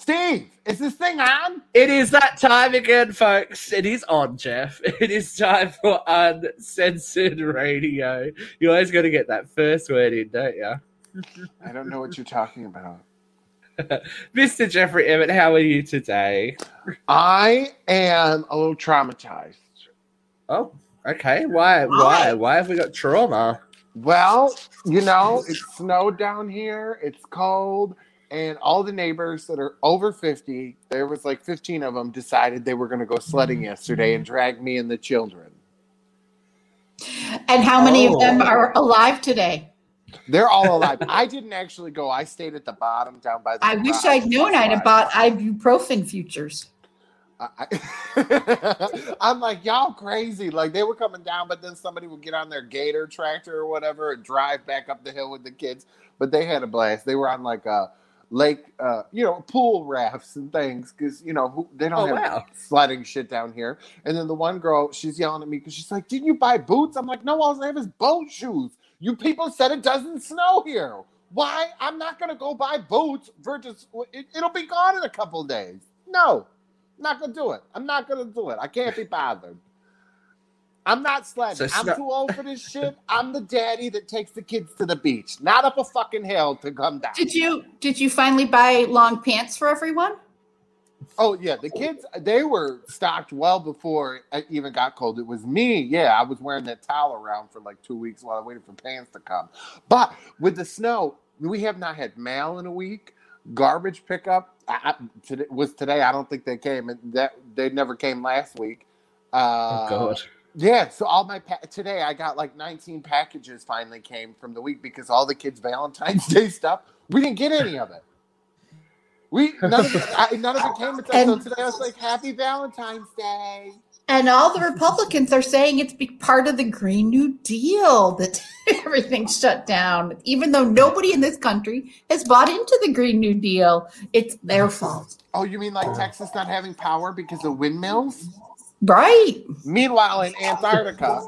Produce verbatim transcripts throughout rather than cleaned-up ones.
Steve, is this thing on? It is that time again, folks. It is on, Jeff. It is time for Uncensored Radio. You always got to get that first word in, don't you? I don't know what you're talking about. Mister Jeffrey Emmett, how are you today? I am a little traumatized. Oh, okay. Why? Why? Why have we got trauma? Well, you know, it snowed down here. It's cold. And all the neighbors that are over fifty, there was like fifteen of them, decided they were going to go sledding yesterday and drag me and the children. And how many Oh. of them are alive today? They're all alive. I didn't actually go. I stayed at the bottom down by the I wish garage. I'd known I'd have bought ibuprofen futures. I, I, I'm like, y'all crazy. Like, they were coming down, but then somebody would get on their gator tractor or whatever and drive back up the hill with the kids. But they had a blast. They were on like a lake, uh, you know, pool rafts and things because, you know, who, they don't Oh, have wow. sledding shit down here. And then the one girl, she's yelling at me because she's like, didn't you buy boots? I'm like, no, all I have is boat shoes. You people said it doesn't snow here. Why? I'm not going to go buy boots for just, it, it'll be gone in a couple of days. No. I'm not going to do it. I'm not going to do it. I can't be bothered. I'm not sledding. So I'm snow- too old for this shit. I'm the daddy that takes the kids to the beach, not up a fucking hill to come down. Did you did you finally buy long pants for everyone? Oh, yeah. The kids, they were stocked well before it even got cold. It was me. Yeah, I was wearing that towel around for like two weeks while I waited for pants to come. But with the snow, we have not had mail in a week. Garbage pickup I, I, today, was today. I don't think they came. And that they never came last week. Uh, Oh, God. Yeah, so all my pa- today I got like nineteen packages finally came from the week because all the kids' Valentine's Day stuff, we didn't get any of it. We none of it, I, none of it came until And- so today. I was like, "Happy Valentine's Day." And all the Republicans are saying it's be part of the Green New Deal that everything's shut down, even though nobody in this country has bought into the Green New Deal. It's their fault. Oh, you mean like Texas not having power because of windmills? Right. Meanwhile, in Antarctica,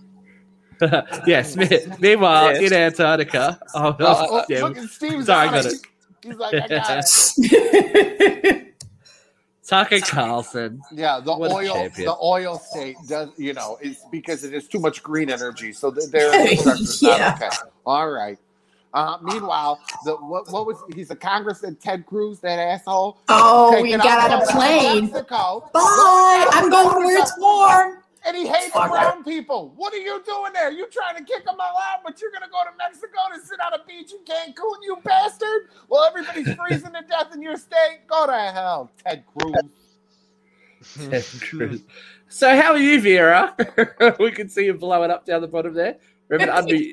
Yes. me- Meanwhile, Yes. in Antarctica. Oh, oh, oh, yeah. look at Steve's Sorry, I on got it. He's like, I got it. Tucker Carlson. Yeah, the What a oil, champion. the oil state does, you know, it's because it is too much green energy. So th- their infrastructure's not Yeah. okay. All right. Uh, meanwhile, the what, what was he's a congressman, Ted Cruz, that asshole. Oh, taking you got on a off to plane. Mexico, Bye. I'm going where it's warm. and he hates Fucker. brown people. What are you doing there? You trying to kick them all out, but you're gonna go to Mexico to sit on a beach in Cancun, you bastard? Well, everybody's freezing to death in your state. Go to hell, Ted Cruz. Ted Cruz. So how are you, Vera? We can see you blowing up down the bottom there. Remember, unmute.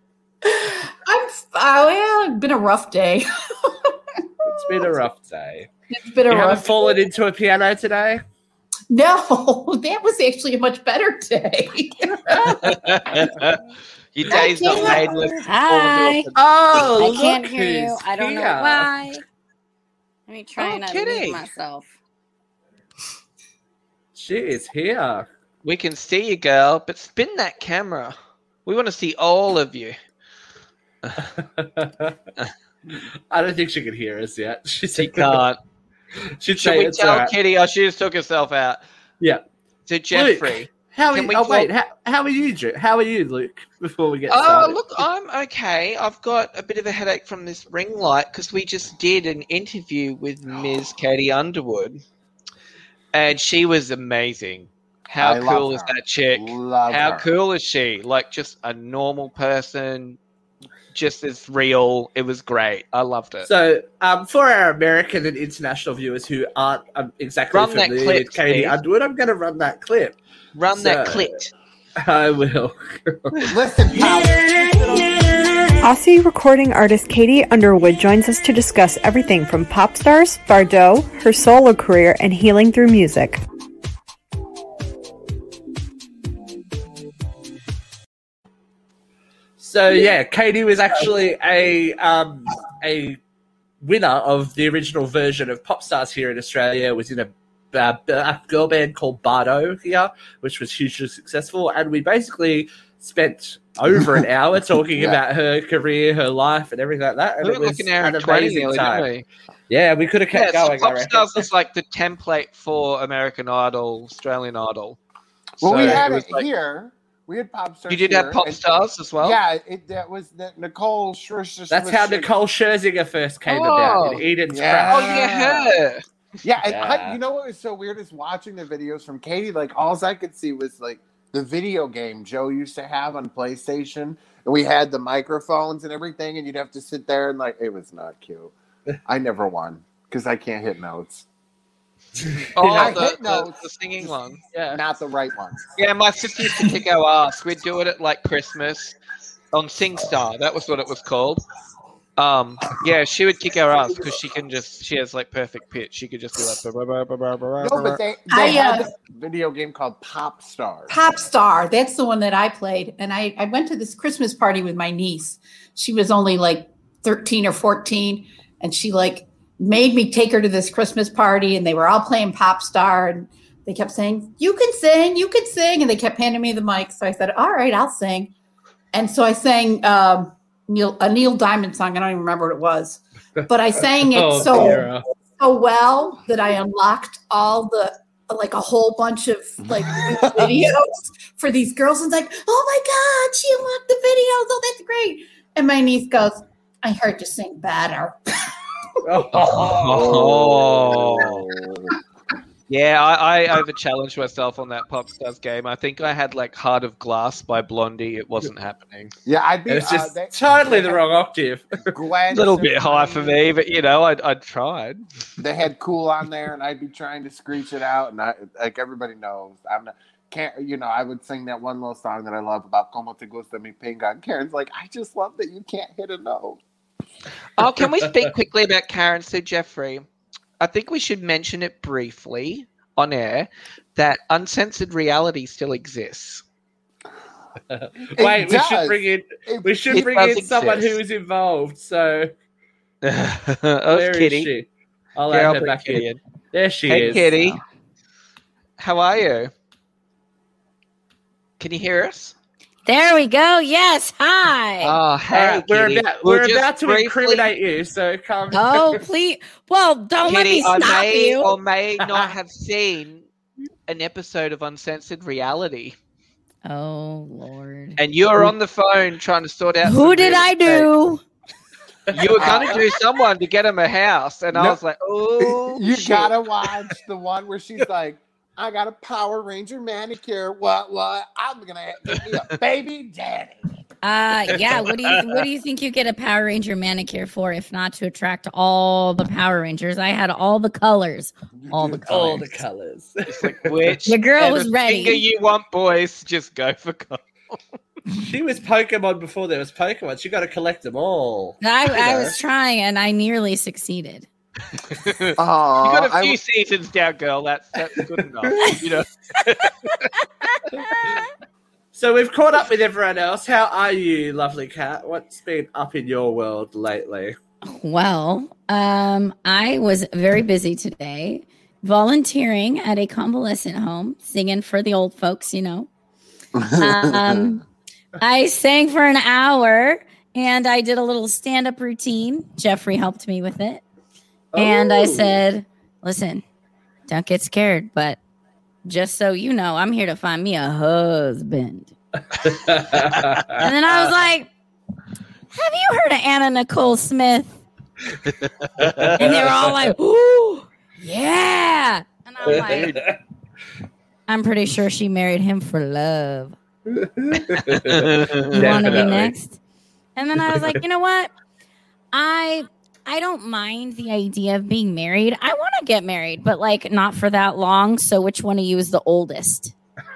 I'm. Oh yeah, it's been a rough day. It's been a rough day. It's been a You haven't rough. fallen into a piano today? No, that was actually a much better day. Your day's not made with Hi. Oh, I look can't hear you. who's I don't know here. why. Let me try Oh, and Kitty. unmute myself. She is here. We can see you, girl, but spin that camera. We want to see all of you. I don't think she can hear us yet. She's She can't. She'd Should say we it's tell all right. Kitty? Oh, she just took herself out. Yeah. So Jeffrey. How are Can you? we Oh talk- wait, how, how are you, Drew? How are you, Luke? Before we get Oh, started. look, I'm okay. I've got a bit of a headache from this ring light because we just did an interview with Miz Katie Underwood, and she was amazing. How I love cool is her. that chick? Love How her. cool is she? Like, just a normal person, just as real. It was great. I loved it. So, um, for our American and international viewers who aren't um, exactly Run that familiar clip, with Katie Steve. Underwood, I'm going to run that clip. Run that So- clip. I will. Listen, pal. Aussie recording artist Katie Underwood joins us to discuss everything from pop stars, Bardot, her solo career, and healing through music. So yeah, Katie was actually a um, a winner of the original version of Pop Stars here in Australia. Was in a, a, a girl band called Bardot here, which was hugely successful, and we basically spent over an hour talking Yeah. about her career, her life, and everything like that. And We it were was looking at an an twenty amazing nearly, time. didn't we? Yeah, we could have kept Yeah, so going. I reckon. Popstars was like the template for American Idol, Australian Idol. Well, So we had it it, was like- here. We had pop stars. You did here, have pop and- stars as well? Yeah, it, that was the, Nicole Scherzinger. That's how Nicole Scherzinger first came Oh. about in Eden's Yeah. Oh, Crash. yeah, her. Yeah, and Yeah. I, you know what was so weird is watching the videos from Katie. Like, all I could see was like the video game Joe used to have on PlayStation, and we had the microphones and everything, and you'd have to sit there and like it was not cute. I never won because I can't hit notes. Oh, I the, hit the, notes. the singing one. Yeah. Not the right ones. Yeah, my sister used to kick our ass. We'd do it at like Christmas on SingStar. That was what it was called. Um, yeah, she would kick our ass because she can just, she has like perfect pitch. She could just be like, "Bah, bah, bah, bah, bah, bah, No, bah." but they, they I, had uh, a video game called Pop Stars. Pop Star. That's the one that I played. And I, I went to this Christmas party with my niece. She was only like thirteen or fourteen. And she like made me take her to this Christmas party. And they were all playing Pop Star. And they kept saying, you can sing, you can sing. And they kept handing me the mic. So I said, all right, I'll sing. And so I sang um, Neil, a Neil Diamond song. I don't even remember what it was. But I sang it Oh, so Kara. so well that I unlocked all the like a whole bunch of like videos for these girls and it's like, oh my god, she unlocked the videos. Oh, that's great. And my niece goes, I heard you sing better. Oh. Yeah, I, I over challenged myself on that Popstars game. I think I had like Heart of Glass by Blondie. It wasn't happening. Yeah, I'd be. It's uh, just they- totally they the had wrong octave. Gwen A little bit high Stefani. for me, but you know, I I tried. They had Cool on there, and I'd be trying to screech it out, and I like everybody knows I'm not. Can't you know? I would sing that one little song that I love about "Como te gusta mi pinga." And Karen's like, I just love that you can't hit a note. Oh, can we speak quickly about Karen Sue Jeffrey? I think we should mention it briefly on air that uncensored reality still exists. Wait, It we should does. bring in It- we should It bring does in someone exist. who is involved. So oh, where is Kitty. she? I'll Yeah, add I'll her bring back Kitty in. in. There she Hey, is. Kitty. How are you? Can you hear us? There we go. Yes. Hi. Oh, All hey, right, we're Kitty. about, We'll we're just about to briefly- incriminate you, so come. oh, please. Well, don't let Kitty, me I stop may you. or may not have seen an episode of Uncensored Reality, Oh, Lord. and you were on the phone trying to sort out. Who some did real I estate. do? You were going to do someone to get him a house, and I No. was like, "Oh, you shit. gotta watch the one where she's like, I got a Power Ranger manicure. What? What? I'm gonna get me a baby daddy. Uh, yeah. What do you What do you think you get a Power Ranger manicure for, if not to attract all the Power Rangers? I had all the colors. All the All colors. the colors. It's like, which Your girl and was the ready. finger you want, boys? Just go for gold. She was Pokemon before there was Pokemon. She got to collect them all. I, I know. was trying, and I nearly succeeded. You Oh, got a I few w- seasons down, girl. That's that's good enough. You know. So we've caught up with everyone else. How are you, lovely cat? What's been up in your world lately? Well, um, I was very busy today, volunteering at a convalescent home, singing for the old folks, you know. Um, I sang for an hour, and I did a little stand-up routine. Jeffrey helped me with it. And I Oh. said, listen, don't get scared, but just so you know, I'm here to find me a husband. And then I was like, have you heard of Anna Nicole Smith? And they were all like, ooh, yeah. And I'm like, I'm pretty sure she married him for love. You want to be Definitely. next? And then I was like, you know what? I I don't mind the idea of being married. I want to get married, but like not for that long. So which one of you is the oldest?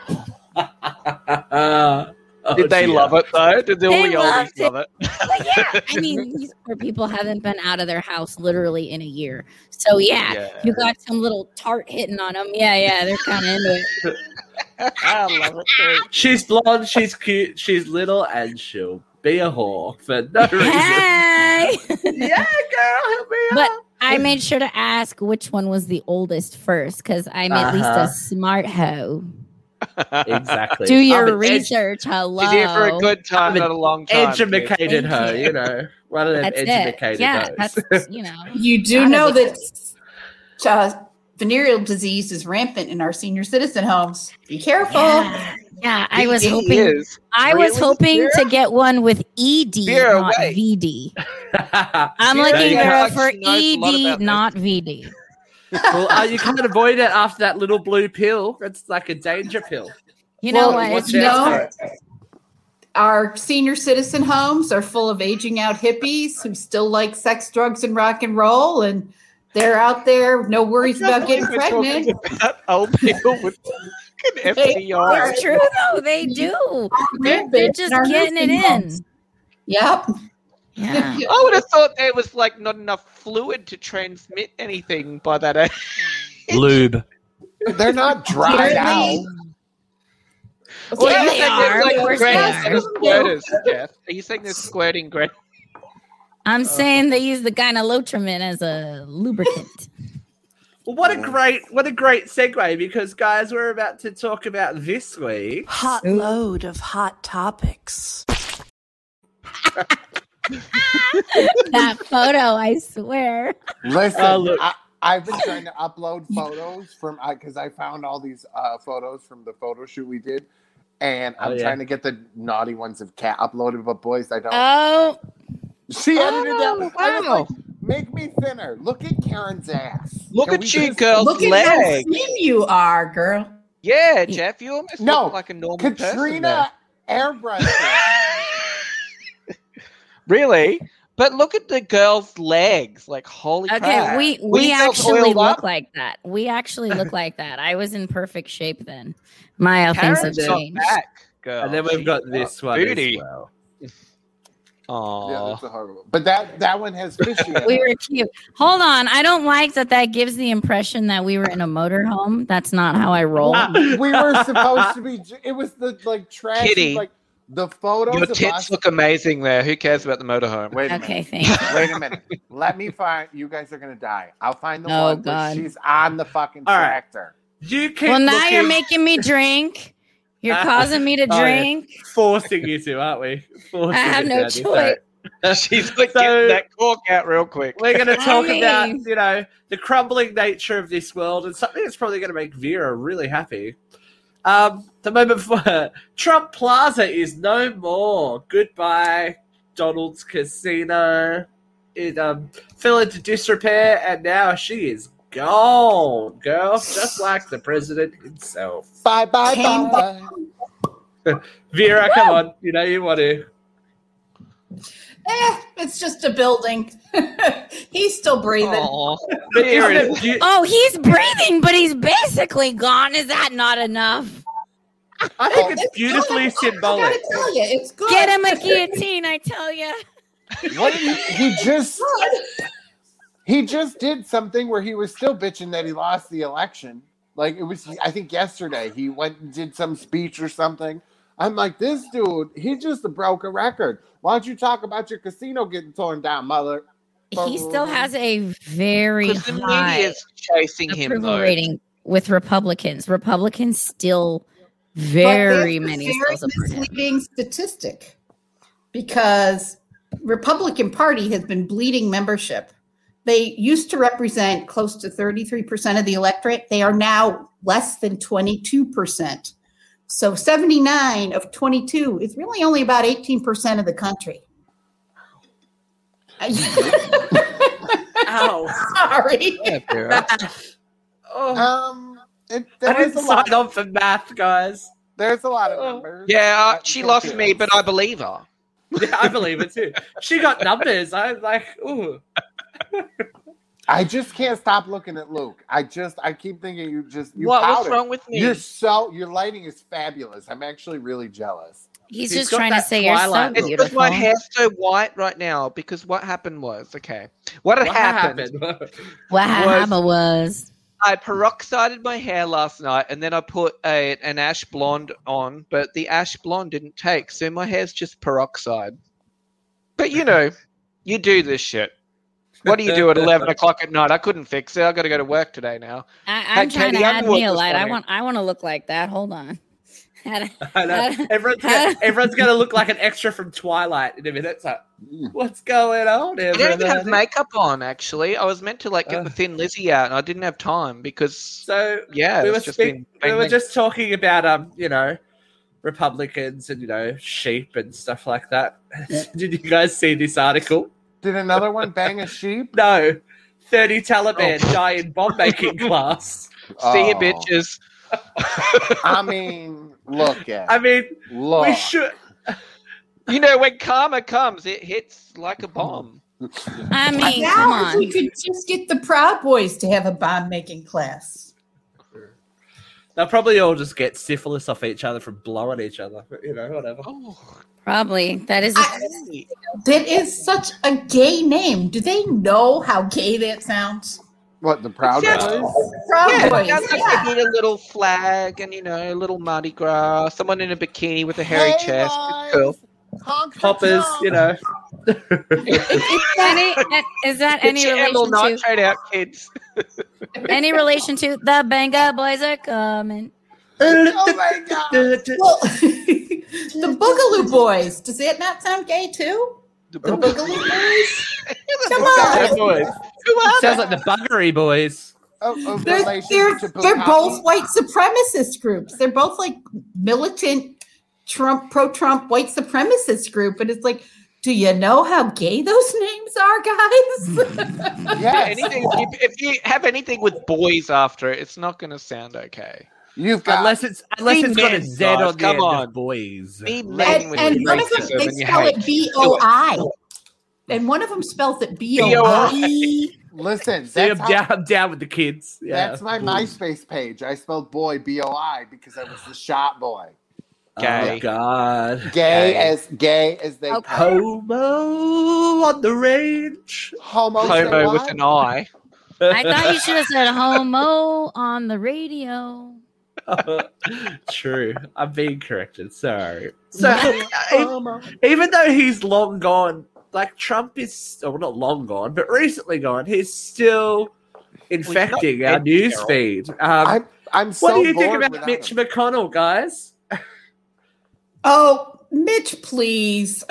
Oh, Did they dear. love it though? Did all They the oldies loved it. love it? But yeah, I mean, these poor people haven't been out of their house literally in a year. So yeah, Yeah. you got some little tart hitting on them. Yeah, yeah, they're kind of into it. I love it too. She's blonde, she's cute, she's little, and she'll be a whore for no reason. Hey! Yeah, girl, help me But out. I made sure to ask which one was the oldest first because I'm at least Uh-huh. a smart hoe. Exactly. Do your I'm an research. Hello. She's here for a good time, I'm an not a long time. educated Thank her, you. you know. One of them That's educated it. Yeah, those. that's, you know. You do Not know a big- that uh, venereal disease is rampant in our senior citizen homes. Be careful. Yeah, yeah. I was He hoping. is. I was Really? hoping Vera? to get one with E D, Vera, not wait. V D. I'm Vera, looking yeah, Vera like for she knows a E lot D, about this. not V D. Well, uh, you can't avoid it after that little blue pill. It's like a danger pill. You know Well, what? Watch you out know, for it. our senior citizen homes are full of aging out hippies who still like sex, drugs, and rock and roll, and they're out there, no worries about getting We're talking pregnant. about old people with fucking F D R. It's true though. They do. They're, Rampant they're just in our getting it nursing in. homes. Yep. Yeah. I would have thought there was like not enough fluid to transmit anything by that age. Lube. They're not dried out. Apparently- Well, Yeah, are you they saying are. there's Of like course grades they instead are. of squirters, Jeff? Are you saying there's squirting grades? I'm saying they use the gynolotrimine as a lubricant. Well, what a great, what a great segue, because guys, we're about to talk about this week. Hot load of hot topics. That photo, I swear. Listen, Oh, look. I, I've been trying to upload photos from because I found all these uh, photos from the photo shoot we did, and I'm Oh, yeah. trying to get the naughty ones of cat uploaded, but boys, I don't. Oh, she edited Oh, that. I was wow. like, make me thinner. Look at Karen's ass. Look Can at we you, just- girls' Look at how legs. slim you are, girl. Yeah, Jeff, you almost No, look like a normal person there. Katrina airbrushed. Really? But look at the girl's legs. Like, holy okay. crap. We Were we you girls actually oiled look up? like that. We actually look like that. I was in perfect shape then. My uh, things have Karen's got changed. back, girl. And then we've She's got this one booty. as well. Aw. Yeah, that's a horrible. But that that one has fishy. in We it. were cute. Hold on. I don't like that. That gives the impression that we were in a motorhome. That's not how I roll. we were supposed to be. It was the like trashy, Kitty, like the photos Your of tits us. look amazing there. Who cares about the motorhome? Wait a Okay, minute. thank you. Wait a minute. Let me find. You guys are gonna die. I'll find the Oh, one God. where she's on the fucking All right. tractor. You keep Well, now looking, you're making me drink. You're Ah. causing me to Oh, yeah. drink. forcing you to, aren't we? Forcing I have it no down your choice. throat. She's like So- getting that cork out real quick. We're going to talk I about, mean- you know, the crumbling nature of this world and something that's probably going to make Vera really happy. Um, the moment for Trump Plaza is no more. Goodbye, Donald's Casino. It um, fell into disrepair, and now she is gone, girl, just like the president himself. Bye bye Came bye. Vera, come on, you know you want to. Eh, it's just a building. He's still breathing. Aw. But Vera isn't is- it beau- Oh, he's breathing, but he's basically gone. Is that not enough? I think it's It's beautifully good. I symbolic. gotta tell you, it's good. Get him a guillotine, I tell you. What did he, he just Good. he just did something where he was still bitching that he lost the election. Like it was, I think yesterday he went and did some speech or something. I'm like, this dude, he just broke a record. Why don't you talk about your casino getting torn down, mother? He still has a very Because the high media's chasing him, approval though. rating with Republicans. Republicans still But very it's a many very still support him. misleading statistic because Republican Party has been bleeding membership. They used to represent close to thirty-three percent of the electorate. They are now less than twenty-two percent. So seventy-nine of twenty-two is really only about eighteen percent of the country. Ow. Sorry. Yeah, Vera. Oh, Um, it, I there is a didn't lot. sign on for math, guys. There's a lot of Oh. numbers. Yeah, uh, I'm she lost me, confused. but I believe her. Yeah, I believe it too. She got numbers. I was like, ooh. I just can't stop looking at Luke. I just, I keep thinking you just, you What? What's pouted. wrong with me? You're so, your lighting is fabulous. I'm actually really jealous. He's, He's just got trying to that say you're so Twilight- It's because beautiful. my hair's so white right now. Because what happened was, okay, what had What happened? happened? What happened was I peroxided my hair last night, and then I put a an ash blonde on, but the ash blonde didn't take, so my hair's just peroxide. But you know, you do this shit. What do you do at eleven o'clock at night? I couldn't fix it. I got to go to work today now. I, Hey, I'm trying Katie to add Underwood me a was light. I funny. want I want to look like that. Hold on. I know. Everyone's gonna, everyone's gonna look like an extra from Twilight in a minute. It's like, what's going on? I don't even have makeup on. Actually, I was meant to like get Uh. the Thin Lizzy out, and I didn't have time because So yeah, we were it's just speak- been. we bang, were bang. just talking about um, you know, Republicans and you know sheep and stuff like that. Did you guys see this article? Did another one bang a sheep? No, thirty Taliban Oh. die in bomb making class. See you, Oh. bitches. I mean, look at. I mean, look. we should. You know, when karma comes, it hits like a bomb. I mean, Now come on. we could just get the Proud Boys to have a bomb making class. They'll probably all just get syphilis off each other from blowing each other. But, you know, whatever. Oh, Probably. That is. I- That is such a gay name. Do they know how gay that sounds? What, the Proud Yeah. Boys? Proud yeah, Boys. it sounds like yeah. they need a little flag and you know, a little Mardi Gras, someone in a bikini with a hairy Hey, chest. boys. It's cool. Honk the Poppers, drum. you know. Any, is that any Get your amyl relation to nitrate out, kids. any relation to the Benga boys are coming? Oh my God. Well, the Boogaloo Boys. Does that not sound gay too? The Boogaloo Boys. Come Bad on. boys. Sounds like the Buggery Boys. Oh, oh, They're, relation they're, to they're Bukaki? both white supremacist groups. They're both like militant Trump, pro-Trump white supremacist group. And it's like, do you know how gay those names are, guys? Yes. Anything if, if you have anything with boys after it, it's not going to sound okay. You've got Unless it's unless Be it's got a men, Z guys, on the come end on. of boys. Be and men with and your one of them, racism they and your spell hate. it B O I. And one of them spells it B O I. listen. See, I'm That's, how- down, I'm down with the kids. Yeah. that's my MySpace page. I spelled boy B O I because I was the shot boy. Gay. Oh, God. Gay Gay. as gay as they Okay. come. Homo on the range. Homo, Homo say with what? an eye. I thought you should have said homo on the radio. True. I'm being corrected. Sorry. So, Homo. even, even though he's long gone, like Trump is, oh, not long gone, but recently gone, he's still infecting our dead, news Carol. feed. Um, I'm I'm so what do you think bored about without Mitch him. McConnell, guys? Oh, Mitch, please.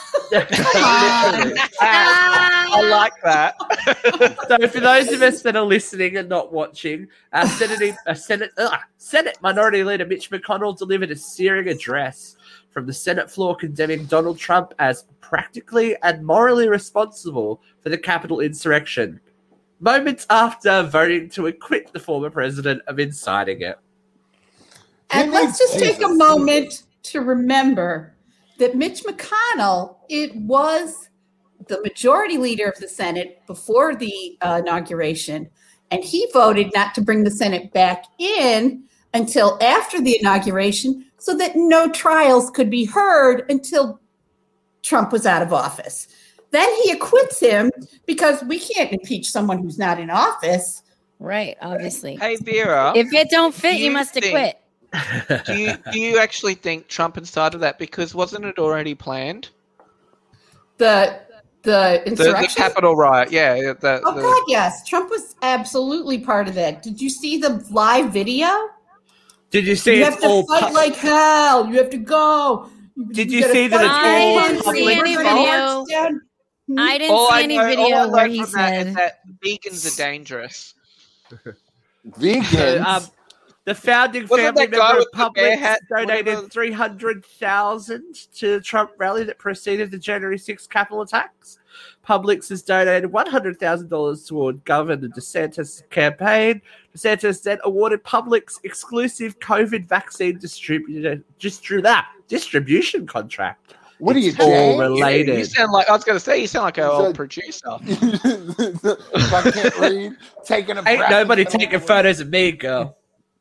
I like that. So, for those of us that are listening and not watching, uh, Senate, uh, Senate, uh, Senate Minority Leader Mitch McConnell delivered a searing address from the Senate floor condemning Donald Trump as practically and morally responsible for the Capitol insurrection, moments after voting to acquit the former president of inciting it. And He let's needs just take a Jesus. moment to remember that Mitch McConnell, it was the majority leader of the Senate before the uh, inauguration, and he voted not to bring the Senate back in until after the inauguration so that no trials could be heard until Trump was out of office. Then he acquits him because we can't impeach someone who's not in office. Right, obviously. Hey Vera, If it don't fit, Do you you must think- acquit. do you do you actually think Trump incited that? Because wasn't it already planned? The the The, the insurrection. Capitol riot, yeah. The, Oh the, God, yes. Trump was absolutely part of that. Did you see the live video? Did you see You it have to all? fight pu- like hell. You have to go. Did you gotta see that fight it's I all didn't see public any fault? video. Down. I didn't all see I any know, all I video learned where he from that is said. that vegans are dangerous. Vegans. Um, the founding Wasn't family that guy member with of the bear Publix hat, donated whatever? three hundred thousand to the Trump rally that preceded the January sixth Capitol attacks. Publix has donated one hundred thousand dollars toward Governor DeSantis' campaign. DeSantis then awarded Publix exclusive COVID vaccine distributor, distri- that, distribution contract. What are you, It's all Jay? related. You, you sound like I was going to say. You sound like an So- old producer. If I can't read, taking a Ain't breath nobody and- taking photos of me, girl.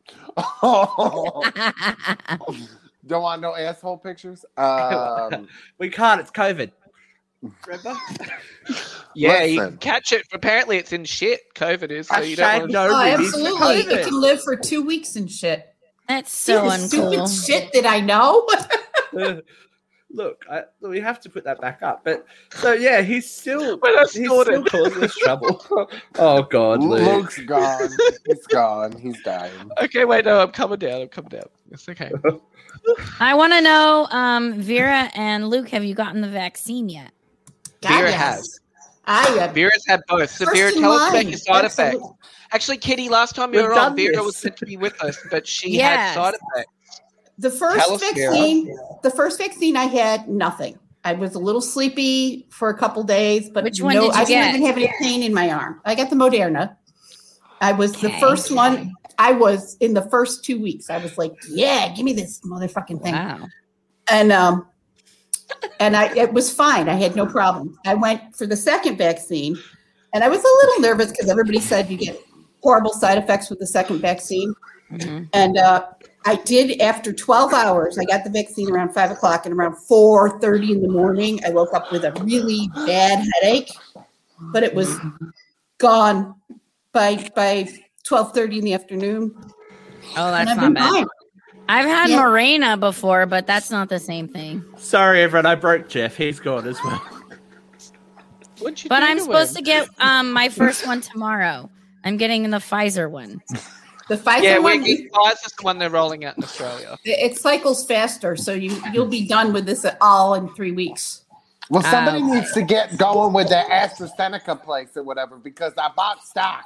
Don't want no asshole pictures. Um, We can't, it's COVID. Remember? Yeah, you Listen. can catch it. Apparently, it's in shit. COVID is, so you don't Hashtag want to. no Oh, release for absolutely. It COVID. can live for two weeks and shit. That's so See the stupid uncool. shit that I know. look, I, we have to put that back up. But so yeah, he's still When I he's still snorted. causing us trouble. Oh God, Luke. Luke's gone. He's gone. He's dying. Okay, wait, no, I'm coming down. I'm coming down. It's okay. I want to know, um, Vera and Luke, have you gotten the vaccine yet? God, Vera yes. has. I have. Vera's had both. So First Vera, in tell us about line. your side Absolutely. effects. Actually, Kitty, last time you We've were on, done Vera this. was meant to be with us, but she Yes. had side effects. The first Tell us, Vera. vaccine, the first vaccine I had, nothing. I was a little sleepy for a couple days, but Which one no, did you I didn't get? even have any pain in my arm. I got the Moderna. I was the Okay. first one. I was in the first two weeks. I was like, "Yeah, give me this motherfucking thing," Wow. and um, and I it was fine. I had no problem. I went for the second vaccine, and I was a little nervous because everybody said you get horrible side effects with the second vaccine. Mhm. And uh, I did after twelve hours. I got the vaccine around five o'clock, and around four thirty in the morning, I woke up with a really bad headache, but it was gone by by twelve thirty in the afternoon. Oh, And that's I've not been bad. fine. I've had Yeah. Mirena before, but that's not the same thing. Sorry, everyone. I broke Jeff. He's gone as well. What'd you But do I'm to supposed him? to get um my first one tomorrow. I'm getting the Pfizer one. The Pfizer Yeah, one, we're it, Pfizer's the one they're rolling out in Australia. it cycles faster, so you you'll be done with this all in three weeks. Well, somebody Oh. needs to get going with that AstraZeneca place or whatever because I bought stock.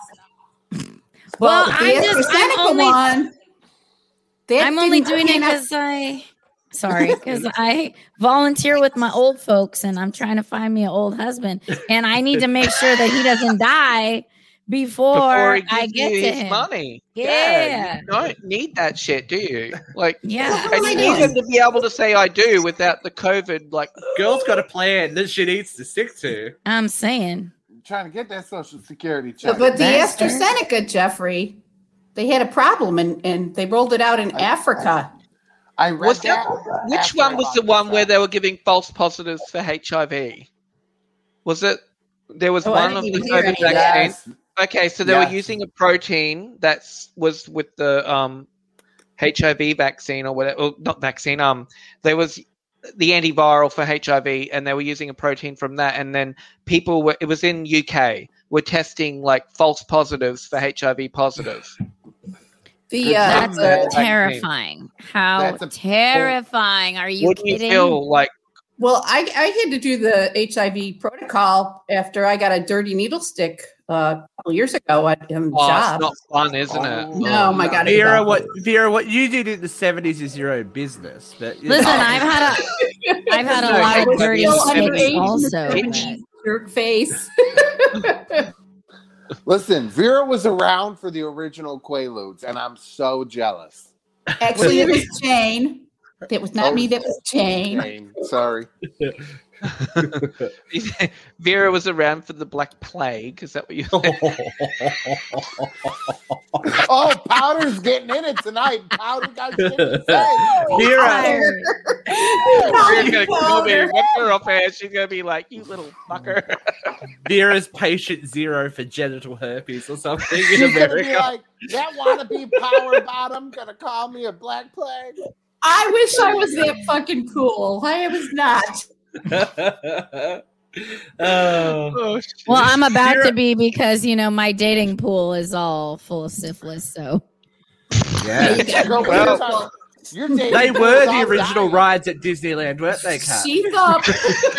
Well, the I'm just- I'm AstraZeneca only- one, that I'm only didn't doing it pan out- because I sorry, because I volunteer with my old folks and I'm trying to find me an old husband. And I need to make sure that he doesn't die before, Before he I gives get you to his him. money. Yeah. You don't need that shit, do you? Like, Yeah. and you need him to be able to say I do without the COVID, like, Girl's got a plan that she needs to stick to. I'm saying. I'm trying to get that social security So, check. but the Bastard. AstraZeneca, Jeffrey, they had a problem and, and they rolled it out in Africa. I read was that, that. which after I one was bought the one stock. where they were giving false positives for H I V? Was it, there was Oh, I one didn't of the even hear COVID any of that. vaccines? Yes. Okay, so they Yes. were using a protein that was with the um, H I V vaccine or whatever, or not vaccine. Um, there was the antiviral for H I V, and they were using a protein from that. And then people were, it was in U K, were testing like false positives for H I V positive. The uh, That's the- vaccine. terrifying. How That's a- terrifying. Are you What do you kidding? feel like? well, I, I had to do the H I V protocol after I got a dirty needle stick uh, a couple years ago at um, Oh, job. it's not fun, isn't it? Oh, No, my God, it's Vera, awful. what Vera, what you did in the seventies is your own business. But you Listen, know. I've had a I've had a No, lot I of was dirty still sticks underage in the also. seventies, jerk face. Listen, Vera was around for the original Quaaludes, and I'm so jealous. Actually, it was Jane. That was not Oh. me. That was Jane. Jane, sorry. Vera was around for the Black Plague. Is that what you said? Oh, Powder's getting in it tonight. Powder got shit to say. Vera, Vera's gonna kill me. Once we're off air, she's gonna be like, "You little fucker." Vera's patient zero for genital herpes or something in She's gonna be America. like, that wannabe power bottom gonna call me a black plague? I wish I was that fucking cool. I was not. oh. Oh, shit. Well, I'm about Vera- to be because you know my dating pool is all full of syphilis. So Yeah. Girl, what Well- are you talking- you're dating They girls were the all original dying. rides at Disneyland, weren't they, Kat? She thought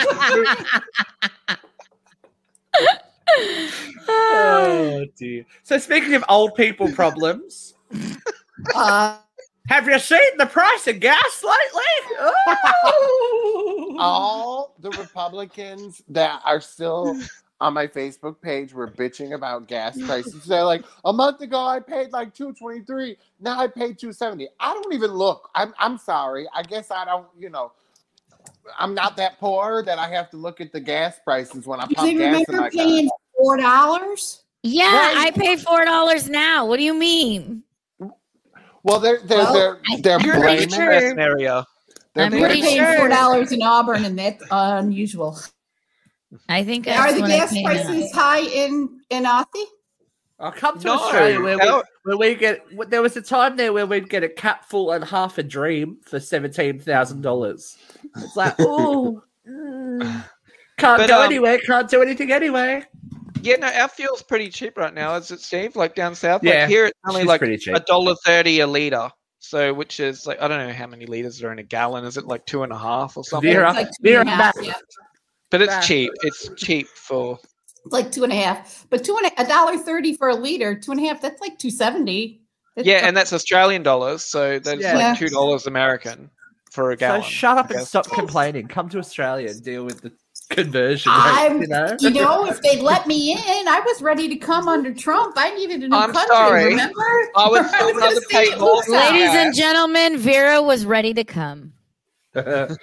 Oh dear. So speaking of old people problems, uh, have you seen the price of gas lately? Oh. All the Republicans that are still on my Facebook page were bitching about gas prices. They're like, a month ago I paid like two twenty three. Now I paid two seventy. I don't even look. I'm I'm sorry. I guess I don't. You know, I'm not that poor that I have to look at the gas prices when I do pump they gas in remember my paying car. four dollars? yeah, Right. I pay four dollars now. What do you mean? Well, they're they're Well, they're I- they're I'm pretty blaming. sure- area. They're I'm They're pretty blaming. paying sure. four dollars in Auburn, and that's unusual. I think Are that's the what I gas pay now. prices high in in Aussie? I'll come to No, Australia where we, how- where we get. There was a time there where we'd get a capful and half a dream for seventeen thousand dollars. It's like, oh, mm, can't But, go um, anywhere, can't do anything anyway. Yeah, no, our fuel's pretty cheap right now, is it, Steve? Like down south, Yeah, like here it's only she's like pretty cheap. a dollar thirty a liter. So, which is like I don't know how many liters are in a gallon. Is it like two and a half or something? Vera, It's like two Vera, and a half, Matt. yeah. But it's Nah. cheap. It's cheap for. It's like two and a half, but two and a, a dollar thirty for a liter, two and a half. That's like two seventy. Yeah, and that's Australian dollars, so that's Yeah. Yeah. like two dollars American for a So gallon. shut up I and guess. stop complaining. Come to Australia and deal with the conversion I'm, rate. You know, you know, if they let me in, I was ready to come under Trump. I needed a new I'm country. sorry. Remember? I was I was gonna gonna pay stay at more Luke's for house. Ladies Yeah. and gentlemen, Vera was ready to come. It has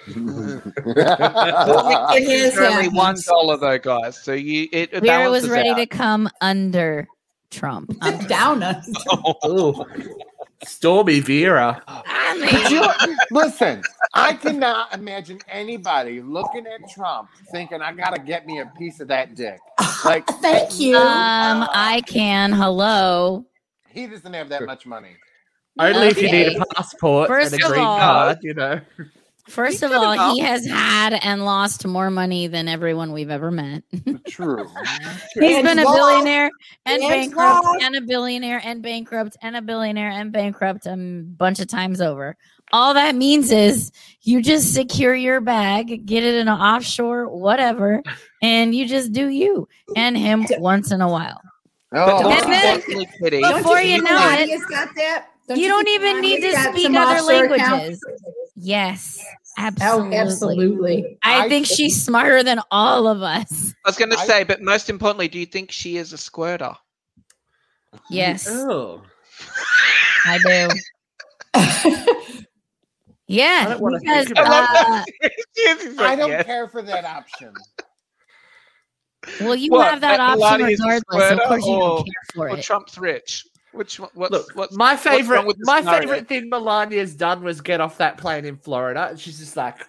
It's only happened. one dollar though, guys. So you it, it Vera was balances ready out. to come under Trump. I'm down. on- Ooh. Stormy Vera. I Could mean, you- listen, I cannot imagine anybody looking at Trump thinking, I got to get me a piece of that dick. Like, Thank you. um, I can. Hello. he doesn't have that much money. Only if you Okay. need a passport First and a of green all- card, you know. First He of could all, have he has had and lost more money than everyone we've ever met. True. He's been a lost. billionaire and And bankrupt lost. and a billionaire and bankrupt and a billionaire and bankrupt a bunch of times over. All that means is you just secure your bag, get it in an offshore, whatever, and you just do you and him once in a while. But Oh, most And then- importantly, Kitty, But Before you think know Melania's it, got that? Don't You don't think even need Melania's to got speak some other offshore accounts? languages. Yes, absolutely. Oh, absolutely. I I- think she's smarter than all of us. I was going to I- say, but most importantly, do you think she is a squirter? Yes, Oh. I do. I Yeah, don't wanna because think about uh, Yes, he's I like, don't yes. care for that option. well, you What, have that that option Melania's a regardless. So of squirter course, you or- don't care for Or it. Trump's rich. Which one? What's, Look, what's, my what's wrong favorite, with the my scenario? favorite thing Melania's done was get off that plane in Florida, and she's just like,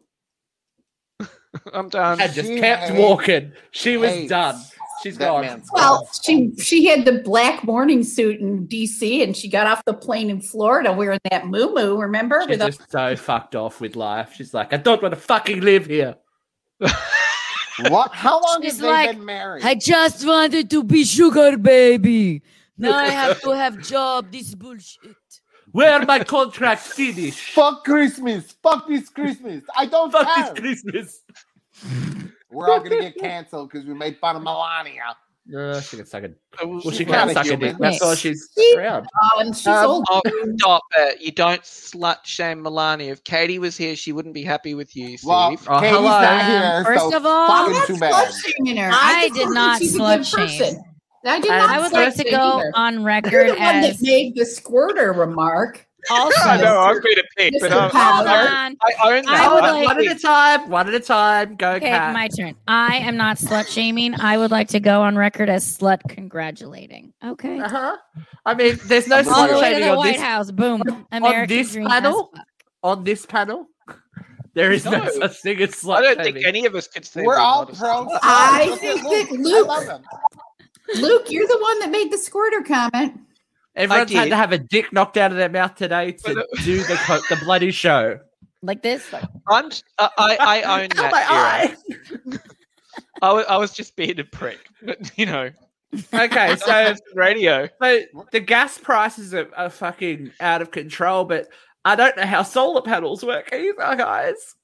I'm done. and just She kept hates- walking. She was hates done. She's that gone. man's Well, she she had the black morning suit in D C and she got off the plane in Florida wearing that moo remember? She's With a, just so fucked off with life. She's like, I don't want to fucking live here. What? How long She's have they like, been married? I just wanted to be sugar baby. Now I have to have job. This bullshit. Where my contract finish? Fuck Christmas. Fuck this Christmas. I don't Fuck care. this Christmas. We're all gonna get canceled because we made fun of Melania. No, she can suck it. Well, She's she not can't a suck a human. dick. That's why she's She- around. oh, and she's Um, old. Oh, stop it. You don't slut shame Melania. If Katie was here, she wouldn't be happy with you, Steve. Well, Oh, Katie's hello. not here. First so of all, fucking I'm too not bad. slut shaming her. I just did think not she's a slut good shame. person. I did And not I would slut like to shame go either. on You're record the one that as made the squirter remark. also. I know, I've been a pig, but Mister I'm, Hold Powder. on. I own that. I would I'm like- One at a time. One at a time. Go, Okay, Cat. my turn. I am not slut shaming. I would like to go on record as slut congratulating. Okay. Uh huh. I mean, there's no I'm All the slut way to shaming the on White this House. Boom. American this dream panel? as fuck. on this panel. There is no, No. such thing as slut I don't shaming. think any of us could say We're we're all not a pro. slut. I Look at think that I Luke- love him. Luke, you're the one that made the squirter comment. Everyone's I had did. to have a dick knocked out of their mouth today to But- do the co- the bloody show. Like this. Like, I'm, I, I I own Oh, my that era. eye. I was, I was just being a prick, but you know, Okay, so radio. so the gas prices are, are fucking out of control, but I don't know how solar panels work either, guys.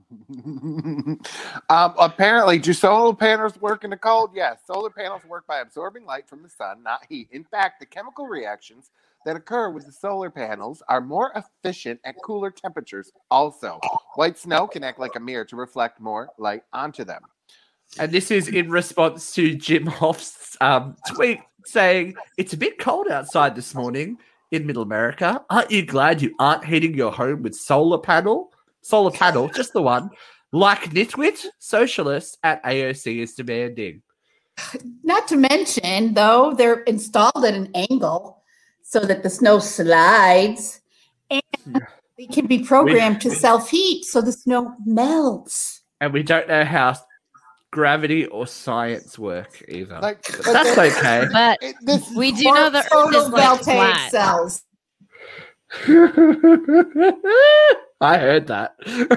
um, apparently, do solar panels work in the cold? Yes. Solar panels work by absorbing light from the sun, not heat. In fact, the chemical reactions that occur with the solar panels are more efficient at cooler temperatures. Also, white snow can act like a mirror to reflect more light onto them. And this is in response to Jim Hoff's um, tweet saying, "It's a bit cold outside this morning in Middle America. Aren't you glad you aren't heating your home with solar panel? Solar panel, just the one. Like Nitwit, socialists at A O C is demanding." Not to mention, though, they're installed at an angle so that the snow slides, and they can be programmed to self-heat so the snow melts. And we don't know how gravity or science work either. Like, But but that's then- okay. But It- this we do know the Earth is like photovoltaic flat. cells. I heard that.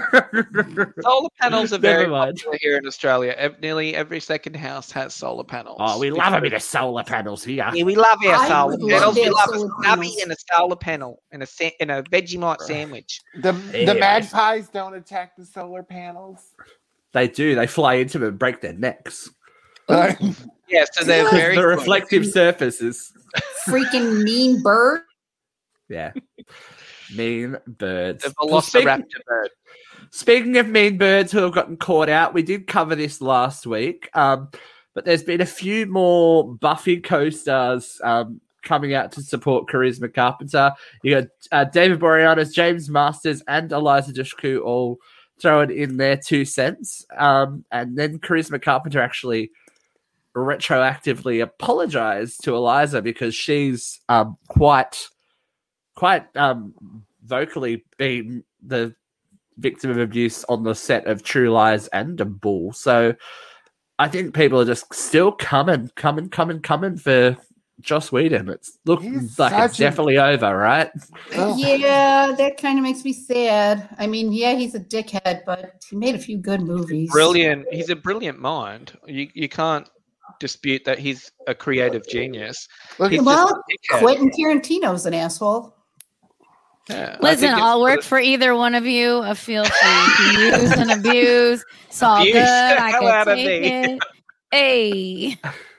Solar panels are Never very mind. popular here in Australia. Ev- Nearly every second house has solar panels. Oh, we love a bit of solar panels here. Yeah, we love our I solar would love panels. We their love a solar stubby panels. and a solar panel and a sa- and a Vegemite sandwich. the Yeah. the magpies don't attack the solar panels. They do. They fly into them and break their necks. Like, Yeah, so they're Because very the good. reflective surfaces. Freaking mean bird. Yeah. Mean birds. The Well, speaking, Velociraptor bird. speaking of mean birds who have gotten caught out, we did cover this last week. Um, but there's been a few more Buffy co-stars um, coming out to support Charisma Carpenter. You got uh, David Boreanaz, James Masters, and Eliza Dushku all throwing in their two cents. Um, and then Charisma Carpenter actually retroactively apologized to Eliza because she's um, quite, quite um, vocally been the victim of abuse on the set of True Lies and A Bull. So I think people are just still coming, coming, coming, coming for Joss Whedon. It's looking He's like it's such a- definitely over, right? ugh. Yeah, that kind of makes me sad. I mean, yeah, he's a dickhead, but he made a few good movies. Brilliant. He's a brilliant mind. You you can't dispute that he's a creative genius. Look, He's Well, just a dickhead. Quentin Tarantino's an asshole. Yeah, I listen, think it's I'll work the- for either one of you. I feel free to use and abuse. It's all Abuse good. the I hell can out of take me. it. Hey.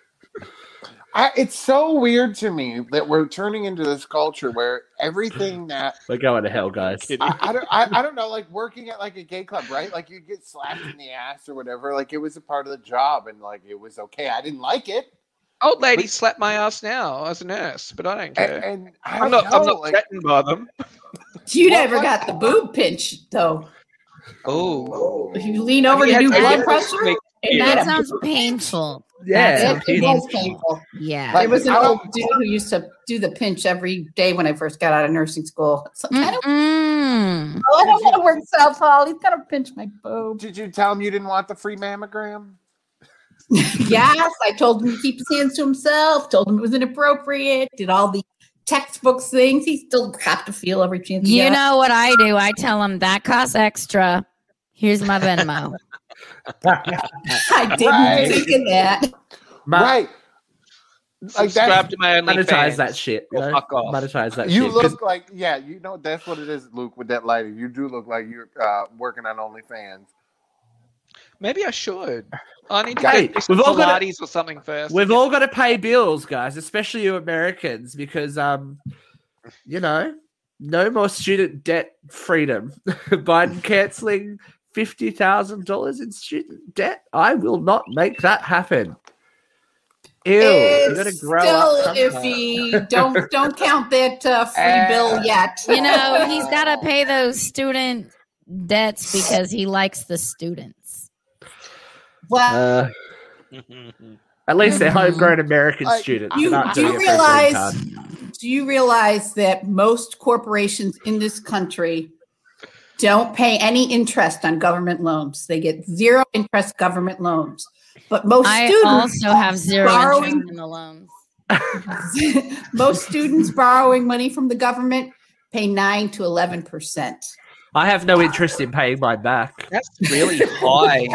I, it's so weird to me that we're turning into this culture where everything that We're going to hell, guys. I, I don't I, I don't know, like working at like a gay club, right? Like you get slapped in the ass or whatever. Like it was a part of the job, and like it was okay. I didn't like it, Old lady slapped my ass now as a nurse, but I don't and, care. and I I'm don't not. know, I'm not like, threatened by them. You Well, never what- got the boob pinch, though. Oh, If you lean over to Yeah, do I blood did pressure, this week. it Yeah. made That a sounds painful. Yeah. It, it was painful. Yeah. Like, There was an I old don't- dude who used to do the pinch every day when I first got out of nursing school. So I don't, Mm-mm. oh, I don't want to work South Hall. He's gonna pinch my boob. Did you tell him you didn't want the free mammogram? Yes, I told him to keep his hands to himself. Told him it was inappropriate. Did all the textbook things. He still got to feel every chance. he You got. know what I do? I tell them that costs extra. Here's my Venmo. I didn't Right. think of that. Ma- right. Like Subscribe that. to my monetize OnlyFans. that shit. You Or know? fuck off. Monetize that You shit. 'cause look like yeah. You know that's what it is, Luke. With that lighting, you do look like you're uh, working on OnlyFans. Maybe I should. I need to Hey, get some we've all got Pilates or something first. We've all got to pay bills, guys, especially you Americans, because um, you know, no more student debt freedom. Biden canceling fifty thousand dollars in student debt. I will not make that happen. Ew, you got to It's grow still up. sometime. iffy. Don't don't count that uh, free Uh, bill yet. You know, he's got to pay those student debts because he likes the students. Well, Uh, at least they're homegrown American Like, students. you- They're not do doing you it for a green realize- card. do you realize that most corporations in this country don't pay any interest on government loans? They get zero interest government loans. But most I students also have zero borrowing- interest in the loans. most students borrowing money from the government pay nine to eleven percent. I have no interest in paying mine back. That's really high.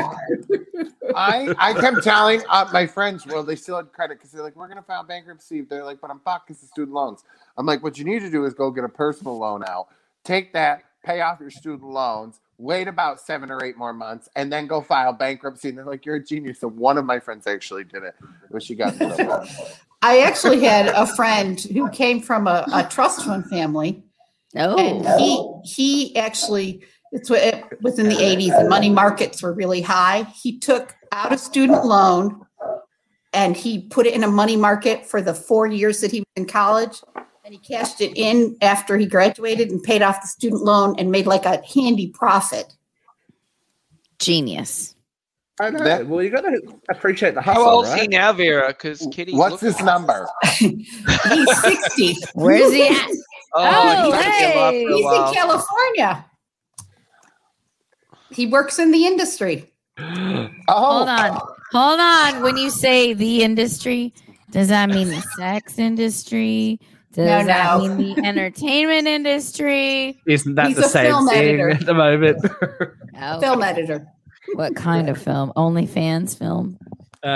I I kept telling uh, my friends, well, they still had credit because they're like, we're gonna file bankruptcy. They're like, but I'm fucked because of student loans. I'm like, what you need to do is go get a personal loan out, take that, pay off your student loans, wait about seven or eight more months, and then go file bankruptcy. And they're like, you're a genius. So one of my friends actually did it, but she got the I actually had a friend who came from a, a trust fund family. And Oh, he he actually it's what it was in the eighties and money markets were really high. He took out a student loan and he put it in a money market for the four years that he was in college, and he cashed it in after he graduated and paid off the student loan and made like a handy profit. genius. I know. That- well, you got to appreciate the How hustle, old's he right? now, Vera? Because Kitty's What's looking- his number? He's sixty. Where's he at? Oh, Oh, he's gonna give up hey. for a He's while. in California. He works in the industry. Oh, Hold on. Hold on. When you say the industry, does that mean the sex industry? Does No, that no. mean the entertainment industry? Isn't that He's the a same film thing editor. at the moment? Oh, Film editor. what kind of film? OnlyFans film? No.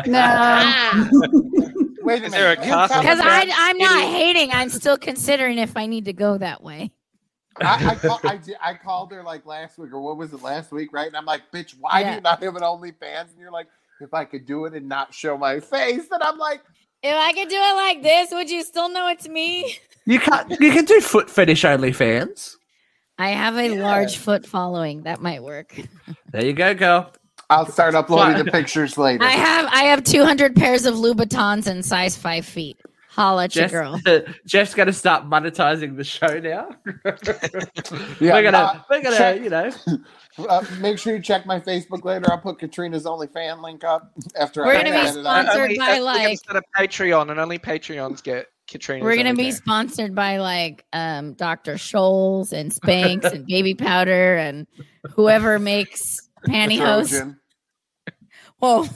Wait a Is there a minute. You're cast of telling Because me- I, I'm not Idiot. hating. I'm still considering if I need to go that way. I, I, call, I, di- I called her like last week, or what was it, last week, right? And I'm like, bitch, why do Yeah. you not have an OnlyFans? And you're like, if I could do it and not show my face. And I'm like, If I could do it like this, would you still know it's me? You can't. You can do foot fetish OnlyFans. I have a large foot following. That might work. There you go, girl. I'll start uploading What? the pictures later. I have I have two hundred pairs of Louboutins in size five feet. Holla at your Jess, girl. Jeff's going to start monetizing the show now. Yeah, we're gonna, uh, we're gonna, check- you know. Uh, make sure you check my Facebook later. I'll put Katrina's OnlyFans link up after We're I gonna be edit it out. sponsored Only- by, we're gonna like- start a Patreon, and only Patreons get Katrina. We're gonna be sponsored by like um, Doctor Scholl's and Spanx and Baby Powder and whoever makes pantyhose. Trojan. Whoa.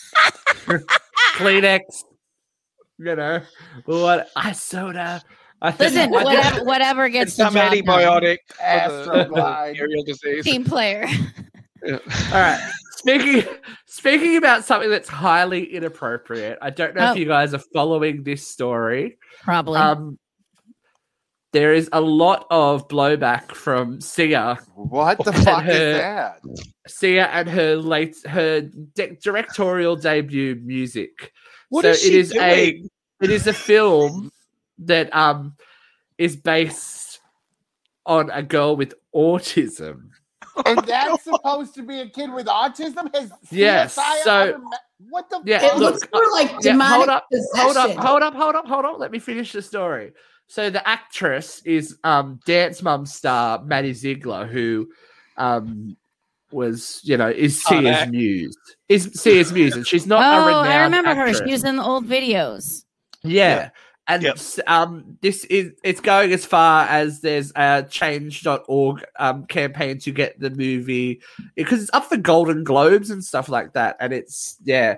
Kleenex. You know, what? Ice soda. I think- Listen, I think- whatever, whatever gets the some job done. antibiotic for the Astroglide. venereal disease. Team player. All right. Speaking speaking about something that's highly inappropriate, I don't know Oh. if you guys are following this story. Probably. Um, there is a lot of blowback from Sia, What the And fuck her- is that? Sia and her late her de- directorial debut music. What so is she it is a doing? it is a film that um is based on a girl with autism. And that's supposed to be a kid with autism? Has Yes, C S I so- ever met- what the Yeah, fuck? It look, looks more like Yeah, demonic hold up, hold up, possession. hold up, hold up, hold up. Let me finish the story. So the actress is um Dance Mum star Maddie Ziegler, who um was, you know, is Oh, Sia's that- muse. Is Sia's muse, and she's not a oh, renowned I remember actress. her. She was in the old videos. Yeah. And Yep. s- um, this is it's going as far as there's a change dot org um, campaign to get the movie because it's up for Golden Globes and stuff like that, and it's yeah,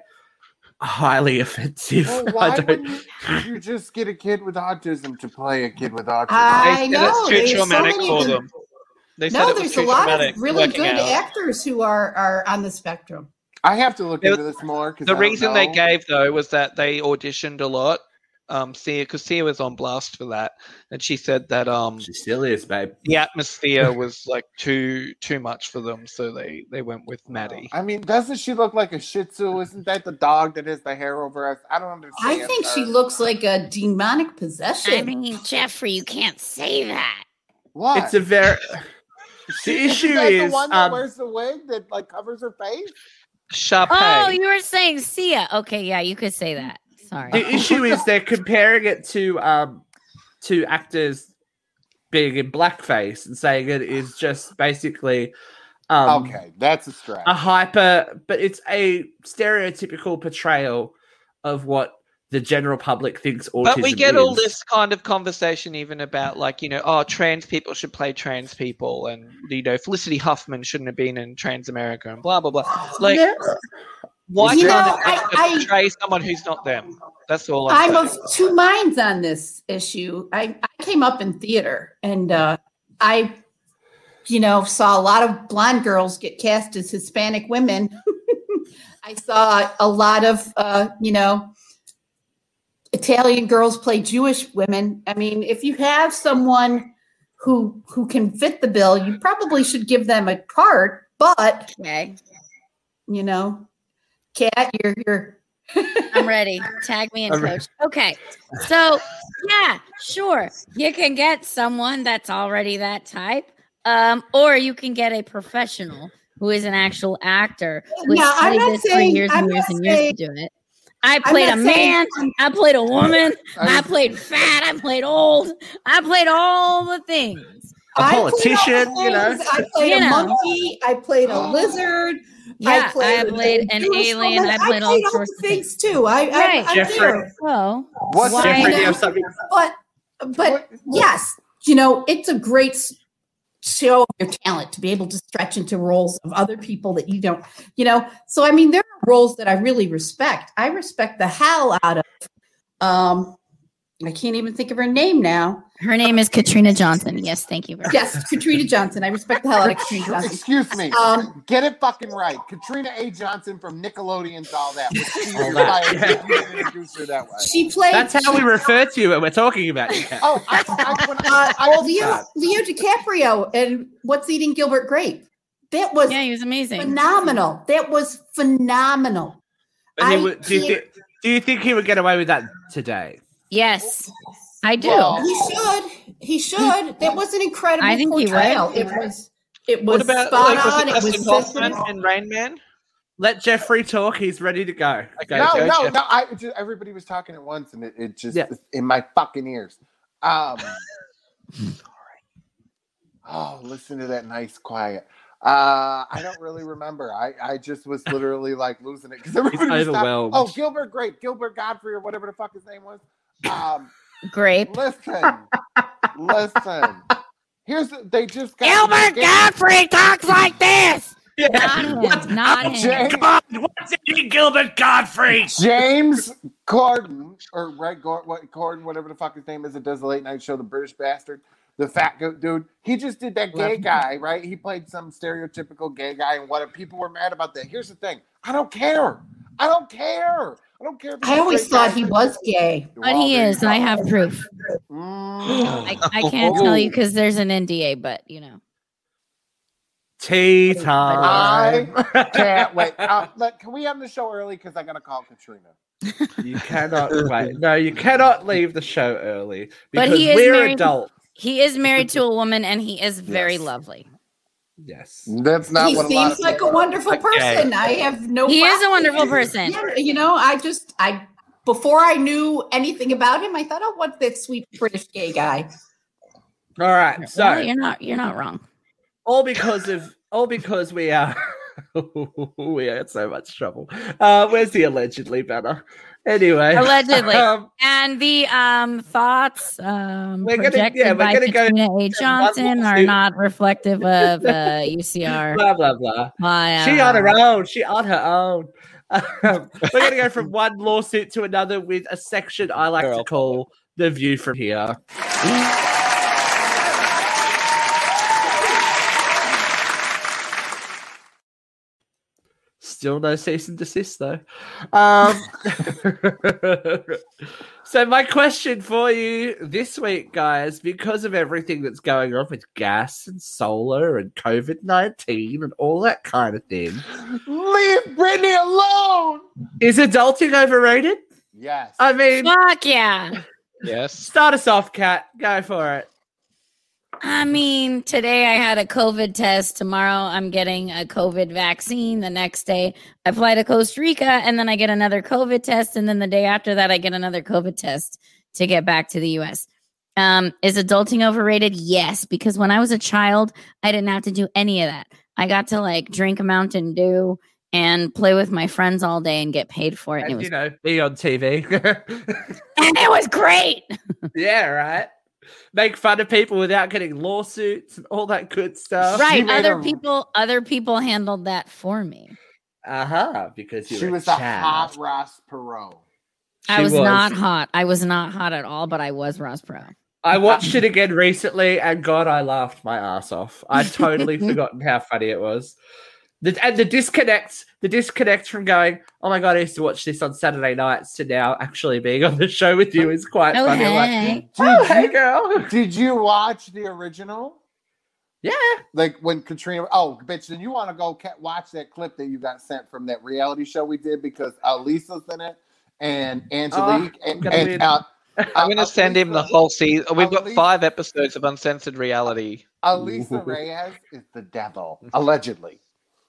highly offensive. Well, I why don't- wouldn't you just get a kid with autism to play a kid with autism? I They said know, it's too there's so traumatic many for of them. them. They said No, it was there's too a lot traumatic of really working good out. actors who are, are on the spectrum. I have to look There into this more. 'cause I The don't reason they know. gave though was that they auditioned a lot. Um, Sia, because Sia was on blast for that, and she said that um She still is, babe. the atmosphere was like too too much for them, so they they went with Maddie. I mean, doesn't she look like a Shih Tzu? Isn't that the dog that has the hair over us? I don't understand. I think her. she looks like a demonic possession. I mean, Jeffrey, you can't say that. What? It's a very the Isn't issue that the is one that um, wears the wig that like covers her face? Sharpay. Oh, you were saying Sia. Okay, yeah, you could say that. Sorry. the issue is they're comparing it to um to actors being in blackface and saying it is just basically um Okay, that's a stretch. a hyper, but it's a stereotypical portrayal of what the general public thinks autism But we get is. all this kind of conversation even about like, you know, oh, trans people should play trans people, and you know, Felicity Huffman shouldn't have been in Trans America and blah blah blah. Like, Yeah. why You can't know, it I- just I- portray someone who's not them? That's all I'm, I'm saying. of two minds on this issue. I, I came up in theater and uh, I, you know, saw a lot of blonde girls get cast as Hispanic women. I saw a lot of, uh, you know, Italian girls play Jewish women. I mean, if you have someone who who can fit the bill, you probably should give them a part. But Okay, you know, Kat, you're you're. I'm ready. Tag me in, I'm ready. coach. Okay, so yeah, sure, you can get someone that's already that type, um, or you can get a professional who is an actual actor who Now, I'm studied not this for saying- years I'm and years not and years saying- to do it. I played a not saying- man. I played a woman. I I- played fat. I played old. I played all the things. A I played all politician, the you know. things. I played You a know. monkey. I played a lizard. Yeah, I played, played, a an Jewish alien. woman. I played all played sorts the of things too. I, Right. I, I'm Jeffrey. there. So What's Why Jeffrey, do not? you have something? But but What- yes, you know, it's a great s- show your talent, to be able to stretch into roles of other people that you don't, you know. So I mean, there are roles that I really respect. I respect the hell out of. Um, I can't even think of her name now. Her name is Katrina Johnson. Yes, thank you very much. Yes, Katrina Johnson. I respect the hell out of Katrina Johnson. Excuse me. Um, Get it fucking right. Katrina A. Johnson from Nickelodeon's All That. Let's see All your That. bio. Yeah. You didn't introduce her that way. She played. That's how we refer to you when we're talking about you. Kat. Oh, I, I, when Uh, I, I, Leo, Leo DiCaprio and What's Eating Gilbert Grape. That was Yeah, he was amazing. phenomenal. That was phenomenal. But he I would- do, you can't- thi- do you think he would get away with that today? Yes, I do. Well, He should. He should. That was an incredible I think he would. portrayal. It was. It was What about spot like, was on. it It Dustin was Hoffman sensitive. in Rain Man? Let Jeffrey talk. He's ready to go. Okay. no, go, no, Jeff. no. I just, everybody was talking at once, and it, it just Yeah. in my fucking ears. Um, oh, listen to that nice quiet. Uh, I don't really remember. I, I just was literally like losing it because everybody was talking- overwhelmed. Oh, Gilbert Grape, Gilbert Godfrey, or whatever the fuck his name was. Um, Grape. listen, listen. Here's the, they just got Gilbert Godfrey talks like this. Yeah. Not him. Not him. James, God, what's it, Gilbert Godfrey? James Corden, or right, Gord, what Corden, whatever the fuck his name is, that does the late night show, the British bastard, the fat go- dude. He just did that gay guy, right? He played some stereotypical gay guy, and what people were mad about that. Here's the thing: I don't care. I don't care. I don't care. If he's I a always straight thought guy. he was gay. But Well, he there you is. I go. have proof. Mm. I, I can't tell you because there's an N D A, but you know. Tea time. I can't wait. Uh, look, can we end the show early? Because I gotta call Katrina. You cannot wait. No, you cannot leave the show early But because he is we're married- adults. He is married to a woman and he is very Yes. lovely. Yes. That's not He what a lot seems of like a people- wonderful Okay. person. I have no. He is a problem. wonderful person. Yeah, you know, I just I before I knew anything about him, I thought, oh, what's that sweet British gay guy? All right. Well, So you're not you're not wrong. all because of all because we are we are in so much trouble. Uh, where's the allegedly better? Anyway, Allegedly. um, And the um thoughts um We're gonna- projected yeah, we're by gonna go- Katrina A. Johnson are lawsuit. not reflective of uh, U C R. blah blah blah. By, She uh, on her own. She on her own. Um, we're going to go from one lawsuit to another with a section I like to Girl. call The View from Here. Still no cease and desist, though. Um, so, my question for you this week, guys, because of everything that's going on with gas and solar and COVID nineteen and all that kind of thing, Leave Brittany alone. is adulting overrated? Yes. I mean, Fuck yeah. Yes. start us off, Kat. Go for it. I mean, today I had a COVID test. Tomorrow I'm getting a COVID vaccine. The next day I fly to Costa Rica and then I get another COVID test. And then the day after that, I get another COVID test to get back to the U S. Um, is adulting overrated? Yes, because when I was a child, I didn't have to do any of that. I got to like drink a Mountain Dew and play with my friends all day and get paid for it. And it And, was, you know, be on T V. and it was great. Yeah, right. Make fun of people without getting lawsuits and all that good stuff. Right. made Other a- people, other people handled that for me. Uh-huh. Because you She were was a child. hot Ross Perot. I She was, was. not hot. I was not hot at all, but I was Ross Pro. I watched it again recently, and God, I laughed my ass off. I'd totally forgotten how funny it was. The, and the disconnect, the disconnect from going, oh my God, I used to watch this on Saturday nights to now actually being on the show with you is quite Oh, funny. I'm like, hey. oh, Did hey, you- girl. Did you watch the original? Yeah. Like when Katrina, oh, bitch, then you want to go ca- watch that clip that you got sent from that reality show we did because uh, Lisa's in it and Angelique Oh, and, gonna and win. uh, I'm going to send him the Alisa- whole season. We've got Alisa- five episodes of uncensored reality. Alisa Reyes is the devil, allegedly.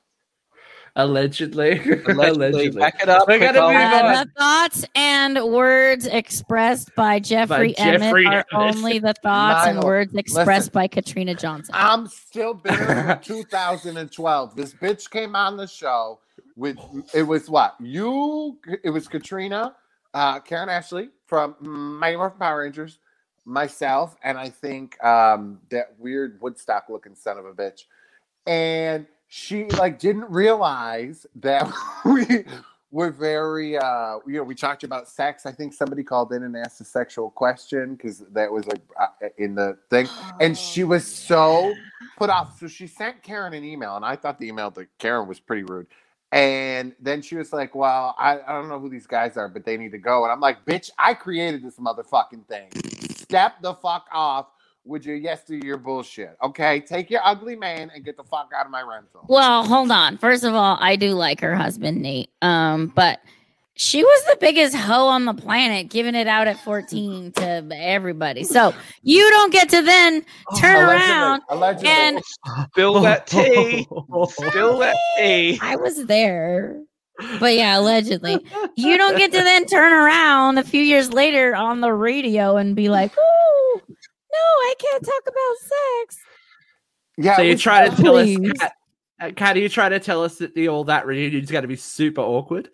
Allegedly. Allegedly. Back it up. We're quick, gonna Ollie. move on. Uh, the thoughts and words expressed by Jeffrey, Jeffrey Emmett are Emmett. only the thoughts and Lionel, words expressed listen. by Katrina Johnson. I'm still bitter from two thousand twelve. This bitch came on the show with, it was what? You, it was Katrina, uh, Karen Ashley from Mighty Morphin Power Rangers, myself, and I think um, that weird Woodstock looking son of a bitch. And she like didn't realize that we were very, uh, you know, we talked about sex. I think somebody called in and asked a sexual question because that was like uh, in the thing. And she was so put off. So she sent Karen an email, and I thought the email to Karen was pretty rude. And then she was like, well, I, I don't know who these guys are, but they need to go. And I'm like, bitch, I created this motherfucking thing. Step the fuck off with your yes to your bullshit. Okay? Take your ugly man and get the fuck out of my rental. Well, hold on. First of all, I do like her husband, Nate. Um, but she was the biggest hoe on the planet, giving it out at fourteen to everybody. So you don't get to then turn Allegedly. around Allegedly. and Spill that tea. Spill that tea. I was there. But yeah, allegedly. You don't get to then turn around a few years later on the radio and be like, oh, no, I can't talk about sex. Yeah, So it you was- try to tell Please. us, Kat, uh, Kat, are you trying to tell us that the all that reunion's going to be super awkward?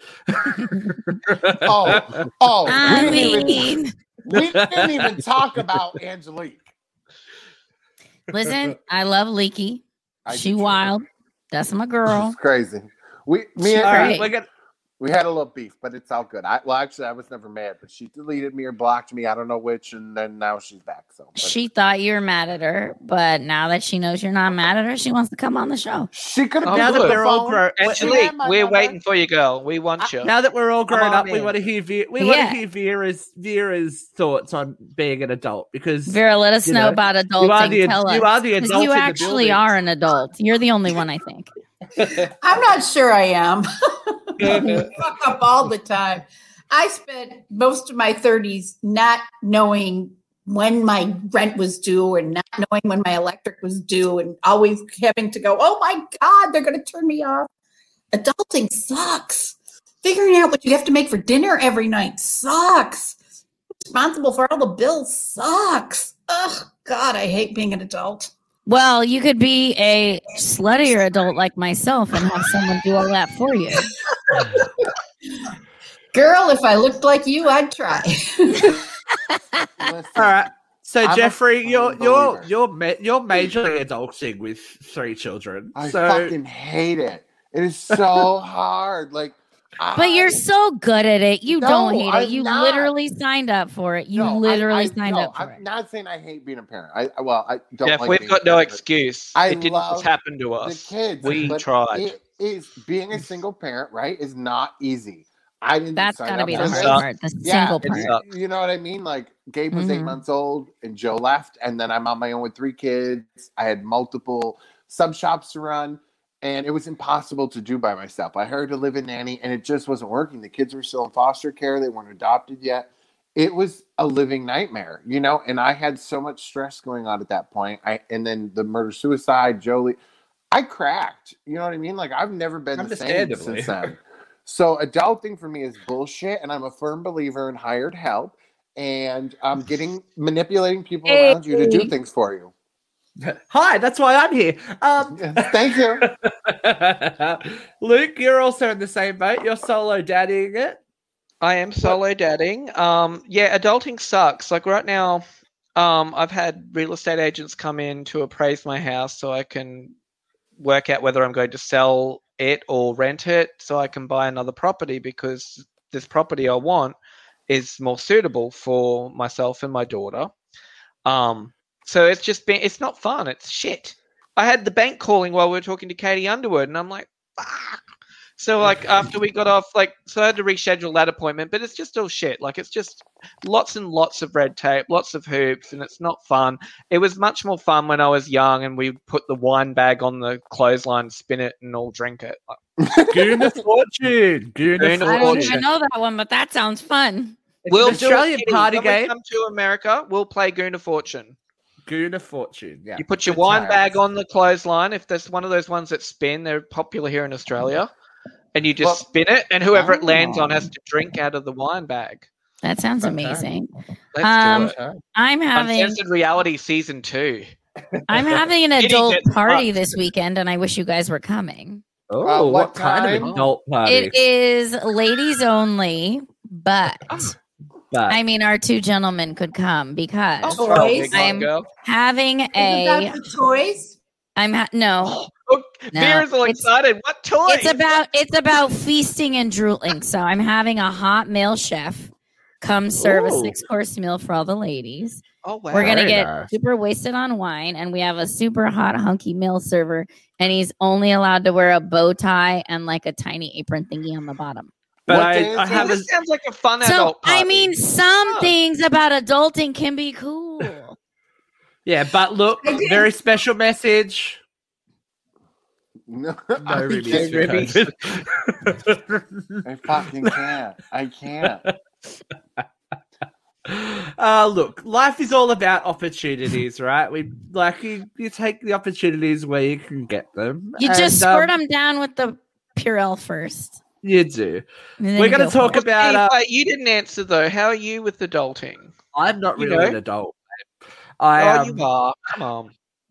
Oh, oh. I we didn't even- mean, we didn't even talk about Angelique. listen, I love Leaky. I She do too. wild. That's my girl. It's crazy. We, me, all and right, Great. we're gonna. we had a little beef, but it's all good. I, well, actually, I was never mad, but she deleted me or blocked me. I don't know which, and then now she's back. So but She thought you were mad at her, but now that she knows you're not mad at her, she wants to come on the show. she could have Oh, Now been that on the we're all phone. grown, Angelique, had my we're number. waiting for you, girl. We want you. now that we're all grown on up, we in. want to hear Ve- we want Yeah. to hear Vera's Vera's thoughts on being an adult because Vera, let us You know, know, about you adulting. are the Tell us. you are the 'Cause adult you in the actually building. are an adult. You're the only one, I think. I'm not sure I am. Fuck up all the time. I spent most of my thirties not knowing when my rent was due and not knowing when my electric was due and always having to go, oh my God, they're going to turn me off. Adulting sucks. Figuring out what you have to make for dinner every night sucks. Responsible for all the bills sucks. Oh, God, I hate being an adult. Well, you could be a sluttier adult like myself and have someone do all that for you. Girl, if I looked like you, I'd try. Listen, All right. So I'm a Jeffrey, firm you're you're believer. you're ma- you're majorly adulting with three children. I so fucking hate it. It is so hard. Like, But you're I- so good at it. You No, don't hate it. I'm You not. literally signed up for it. You No, I- literally I- signed no, up for I'm it. not saying I hate being a parent. I I- well, I don't. Jeff, like we've being got a no parent, but excuse. I It didn't love just happen to The us. kids, We but tried. It is being a single parent, right? Is not easy. I didn't. That's sign got to up be for the this. hard part, the Yeah, single it part. sucks. You know what I mean? Like Gabe was eight Mhm. months old and Joe left, and then I'm on my own with three kids. I had multiple sub shops to run, and it was impossible to do by myself. I hired a live-in nanny, and it just wasn't working. The kids were still in foster care; they weren't adopted yet. It was a living nightmare, you know. And I had so much stress going on at that point. I and then the murder suicide, Jolie. I cracked. You know what I mean? Like I've never been the same Understandably. since then. So adulting for me is bullshit, and I'm a firm believer in hired help, and I'm getting manipulating people around you to do Hey. things for you. Hi, that's why I'm here. Um, Thank you. Luke, you're also in the same boat. You're solo daddying it. I am solo dadding. Um, yeah, adulting sucks. Like right now, um, I've had real estate agents come in to appraise my house so I can work out whether I'm going to sell it or rent it so I can buy another property because this property I want is more suitable for myself and my daughter. Um, so it's just been, it's not fun. It's shit. I had the bank calling while we were talking to Katie Underwood and I'm like, fuck. So like after we got off, like, so I had to reschedule that appointment, but it's just all shit. Like it's just lots and lots of red tape, lots of hoops, and it's not fun. It was much more fun when I was young and we put the wine bag on the clothesline, spin it, and all drink it. Goon of Fortune. Goon Goon of of I don't Fortune. even know that one, but that sounds fun. It's We'll an do Australian it, Katie. party When we game. come to America, we'll play Goon of Fortune. Goon of Fortune. Yeah. You put your Good wine times. bag on the clothesline. If there's one of those ones that spin, they're popular here in Australia. And you just Well- spin it, and whoever it lands on Oh. has to drink out of the wine bag. That sounds Okay. amazing. Let's Um, do it. I'm having Uncensored Reality Season two. I'm having an Kitty adult gets party fucked. this weekend, and I wish you guys were coming. Oh, Uh, what, what kind of time? adult party? It is ladies only, but But I mean, our two gentlemen could come because Oh, Toys? big one, I'm girl. having Is a. that the toys? I'm ha- no. Oh, No, Vera's all it's- excited. What toy? It's about it's about feasting and drooling. So I'm having a hot male chef come serve a Ooh. six course meal for all the ladies. Oh wow. We're gonna Very get nice. super wasted on wine, and we have a super hot hunky male server, and he's only allowed to wear a bow tie and like a tiny apron thingy on the bottom. but What I, day is I it? have a, This sounds like a fun So adult party. I mean, some Oh. things about adulting can be cool. yeah, but look, I did- very special message. No, No I ribbies can't. for COVID. I fucking can't. I can't. Uh, look, life is all about opportunities, right? We like you, you take the opportunities where you can get them. You and, just squirt um, them down with the Purell first. You do. and then We're you going go to talk for it. about. Steve, Uh, wait, you didn't answer though. How are you with adulting? I'm not you really know. an adult. I, oh, um, you are. Come on.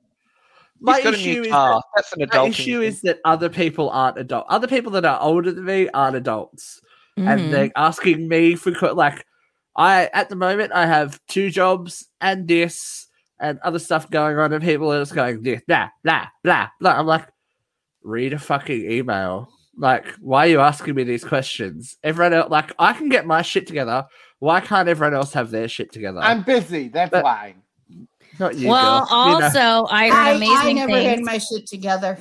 my He's got a issue new is car. that, That's an my adulting issue thing. is that other people aren't adult. Other people that are older than me aren't adults. Mhm. And they're asking me for co- like I at the moment I have two jobs and this and other stuff going on, and people are just going this blah blah blah blah. I'm like, read a fucking email. Like, why are you asking me these questions? Everyone else, like, I can get my shit together. Why can't everyone else have their shit together? I'm busy. That's But- why. Not you, Well, girl. You know. also, I heard I, amazing I never things. had my shit together.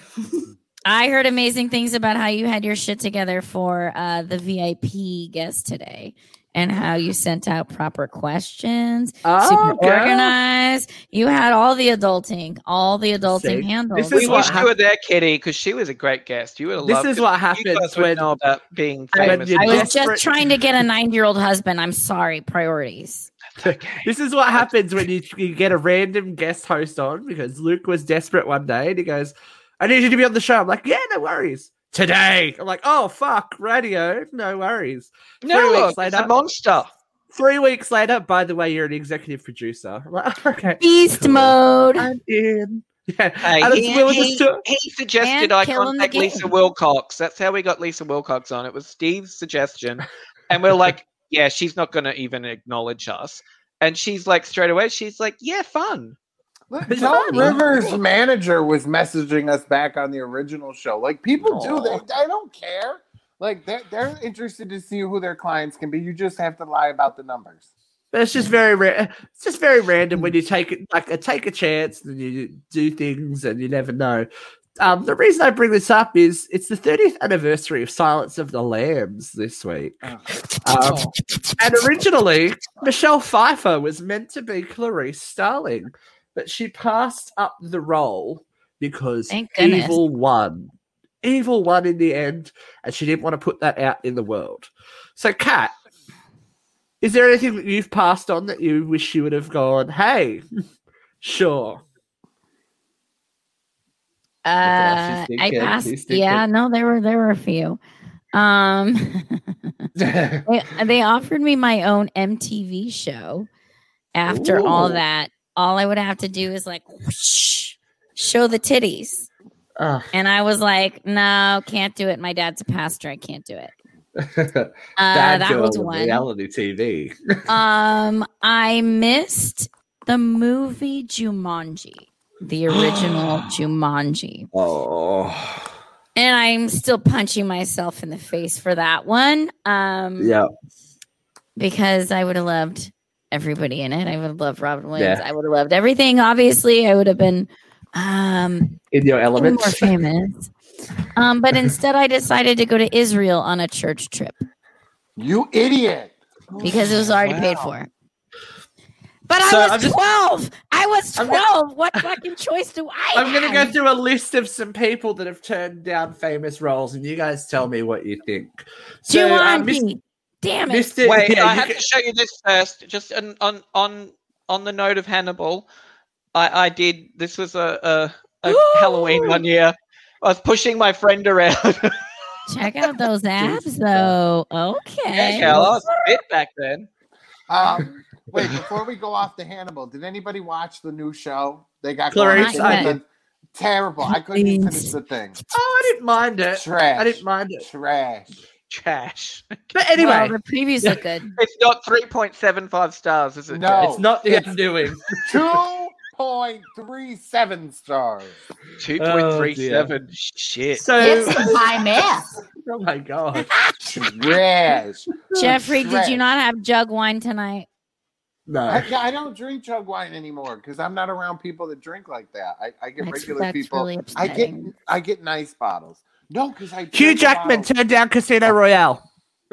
I heard amazing things about how you had your shit together for uh, the V I P guest today, and how you sent out proper questions, Oh, super girl. organized. You had all the adulting, all the adulting See, handled. this We is what wish you hap- were there, Kitty, because she was a great guest. You would have This loved is it. what You happens guys would when know about being when famous. you're I was desperate- just trying to get a nine-year-old husband. I'm sorry, priorities. This is what happens when you, you get a random guest host on, because Luke was desperate one day and he goes, I need you to be on the show. I'm like, yeah, no worries. Today. I'm like, oh, fuck, radio. No worries. no, Three look, weeks it's later. a monster. Three weeks later, by the way, you're an executive producer. I'm like, okay. Beast cool. mode. I'm in. Yeah. Hey, and he, it's, we were he, just do- he suggested And I killing the contact game. Lisa Wilcox. That's how we got Lisa Wilcox on. It was Steve's suggestion. And we're like, yeah, she's not going to even acknowledge us. And she's like, straight away, she's like, yeah, fun. Look, It's Joan funny. Rivers' manager was messaging us back on the original show. Like, people do Aw. that. I don't care. Like, they're, they're interested to see who their clients can be. You just have to lie about the numbers. But it's just very ra- it's just very random when you take it like a take a chance and you do things and you never know. Um, the reason I bring this up is it's the thirtieth anniversary of Silence of the Lambs this week. Oh. Um, and originally, Michelle Pfeiffer was meant to be Clarice Starling, but she passed up the role because Thank goodness. evil won. Evil won in the end, and she didn't want to put that out in the world. So, Kat, is there anything that you've passed on that you wish you would have gone, hey, sure? Uh, She's I thinking, passed. she's thinking. Yeah, no, there were there were a few. Um, they, they offered me my own M T V show. After all Ooh. that, all I would have to do is like whoosh, show the titties, Ugh. and I was like, no, can't do it. My dad's a pastor. I can't do it. Uh, Bad that girl was of one. reality T V. Um, I missed the movie Jumanji, the original Jumanji. Oh, And I'm still punching myself in the face for that one. Um, yeah. because I would have loved everybody in it. I would have loved Robin Williams. Yeah. I would have loved everything. Obviously, I would have been um, In your even element. more famous. Um, but instead, I decided to go to Israel on a church trip You idiot. because it was already paid Wow. for. But So I I'm was just- twelve. I was I'm gonna- twelve. What fucking choice do I I'm going to have? go through a list of some people that have turned down famous roles, and you guys tell me what you think. So, uh, Jumanji. Mis- Damn it. Mister Wait, yeah, I you have can- to show you this first. Just on on on, on the note of Hannibal, I, I did. This was a, a, a Halloween one year. I was pushing my friend around. Check out those abs, though. Okay. Yeah, Cal, I was fit back then. Um, wait, before we go off to Hannibal, did anybody watch the new show? They got Clarice, going- I did. Terrible. I couldn't even Please. finish the thing. Oh, I didn't mind it. Trash. I didn't mind it. Trash. trash. But anyway, Well, the previews look good. It's not three point seven five stars, is it? No. Jess? it's not the It's- undoing. two point three seven stars. two point three seven. Shit. So, It's some high math. oh my god. Trash. Jeffrey, did Trash. you not have jug wine tonight? No. I, yeah, I don't drink chug wine anymore because I'm not around people that drink like that. I, I get That's- regular that's people. really I get upsetting. I get nice bottles. No, because I Hugh drink a Jackman bottle- turned down Casino Royale.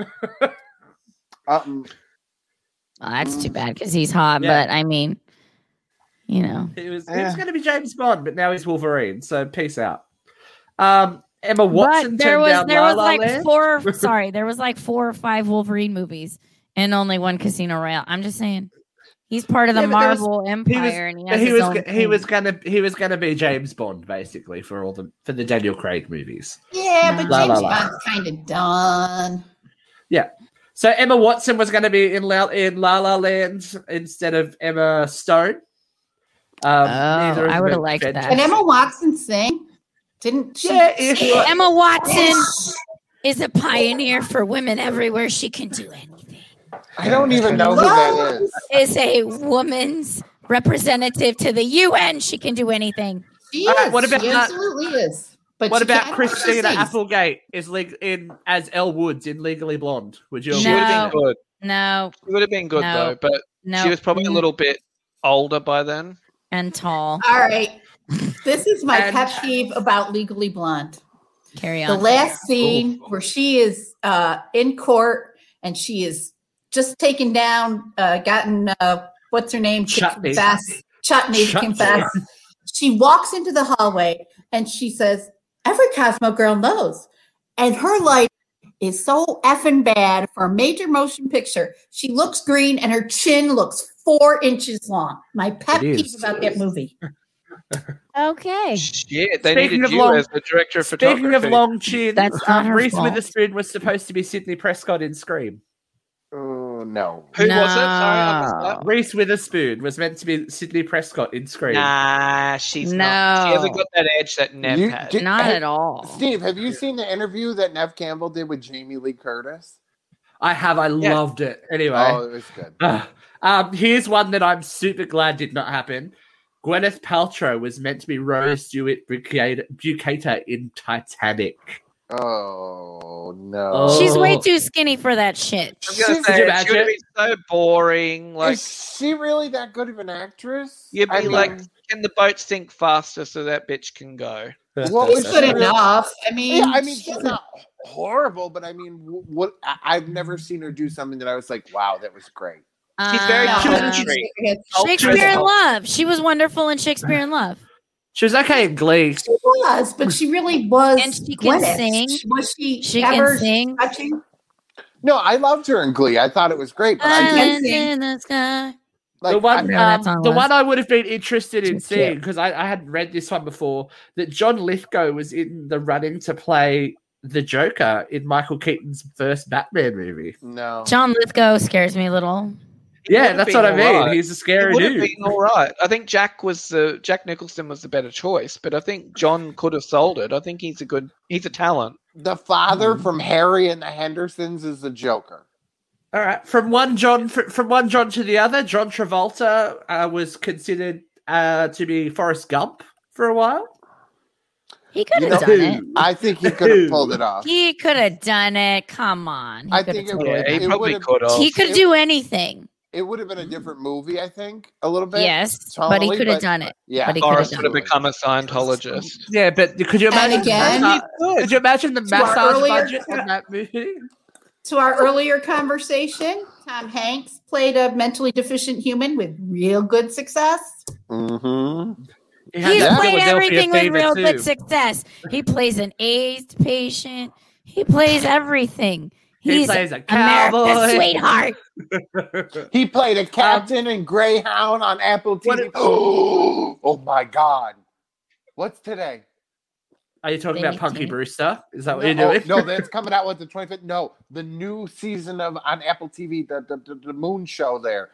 Um, Well, that's too bad because he's hot. Yeah. But I mean, you know, He was, he Yeah. was going to be James Bond, but now he's Wolverine. So peace out. Um, Emma Watson but there turned was down there La was La like Land. four. Sorry, there was like four or five Wolverine movies and only one Casino Royale. I'm just saying, he's part of the Yeah, but there was- Marvel He was, Empire, and he has he his was, own he thing. was gonna he was gonna be James Bond basically for all the for the Daniel Craig movies. Yeah, but La La James La. Bond's kind of done. Yeah. So Emma Watson was going to be in La, in La La Land instead of Emma Stone. Um, neither of I them would've are liked that. Can fantastic. Emma Watson sing? Didn't she? Yeah, if you- Emma Watson is a pioneer for women everywhere. She can do anything. I don't even know who that is. Is a woman's representative to the U N. She can do anything. She All is. right, what about she that- absolutely is. But What she about can't- Christina she sings. Applegate is leg- in as Elle Woods in Legally Blonde? Would you? She No. would have been good. No, She would have been good No. though, but no. she was probably a little bit older by then. and tall. All right. This is my And- pet peeve about Legally Blonde. Carry The on. last scene where she is uh, in court and she is just taken down, uh, gotten uh, what's her name to Chutney. confess, Chutney to Chutney. confess. She walks into the hallway and she says, "Every Cosmo girl knows," and her light is so effing bad for a major motion picture. She looks green and her chin looks four inches long. My pet It peeve is. about that movie. Okay. Shit, they Speaking needed of you long- as the director of Speaking photography. of long chin, That's not her Reese fault. Witherspoon was supposed to be Sidney Prescott in Scream. Oh no. Who was it? Sorry, I missed No. that. Reese Witherspoon was meant to be Sidney Prescott in Scream. Nah, she's not. She No. hasn't got that edge that Nev You had. did- Not Hey, at all. Steve, have you seen the interview that Nev Campbell did with Jamie Lee Curtis? I have. I Yeah. loved it. Anyway. Oh, it was good. Uh, um, here's one that I'm super glad did not happen. Gwyneth Paltrow was meant to be Rose Stewart Bukater in Titanic. Oh no. Oh. She's way too skinny for that shit. I was gonna She's- say, Could you she would have imagine? been so boring. Like, Is she really that good of an actress? you'd be I mean, like, can the boat sink faster so that bitch can go? what It's was good she- enough. I mean, Yeah, I mean, she's not horrible, but I mean, wh- what? I- I've never seen her do something that I was like, "Wow, that was great." She's very No, Uh, country. it's- Shakespeare in Love. She was wonderful in Shakespeare in Love. She was okay in Glee. She was, but she really was. And she can Gwyneth. sing. Was she, She ever can sing. touching? No, I loved her in Glee. I thought it was great, but I didn't Islands sing. in the sky. like. the one, I- know that um, song the was. one I would have been interested in It's seeing cute. because I, I hadn't read this one before. That John Lithgow was in the running to play the Joker in Michael Keaton's first Batman movie. no. John Lithgow scares me a little. He Yeah, would've that's been what I mean. alright. He's a He scary would have dude. been all right. I think Jack was the Jack Nicholson was the better choice, but I think John could have sold it. I think he's a good. He's a talent. The father Hmm. from Harry and the Hendersons is the Joker. All right, from one John fr- from one John to the other. John Travolta uh, was considered uh, to be Forrest Gump for a while. He could You have know done it. I think he could have pulled it off. He could have done it. Come on. He I could think have it totally would- Yeah, done he it probably would've- could have. He could it- do anything. It would have been a different movie, I think, a little bit. Yes, but he tonally, could have but- done it. Yeah, But he could have Forrest done would have it. become a Scientologist. Yeah, but could you And imagine? again- uh, could you imagine the To our massage earlier- budget on that movie? To our earlier conversation, Tom Hanks played a mentally deficient human with real good success. Mm-hmm. He had He's that played Philadelphia everything with fever real too. good success. He plays an AIDS patient. He plays everything. He He's plays a America's cowboy. sweetheart. He played a captain in Greyhound on Apple T V. What- Oh my God! What's today? Are you talking about Punky Anything. Brewster? Is that what no, you're oh, doing? no, that's coming out with the twenty-fifth. No, the new season of on Apple T V, the the, the, the Moon Show there.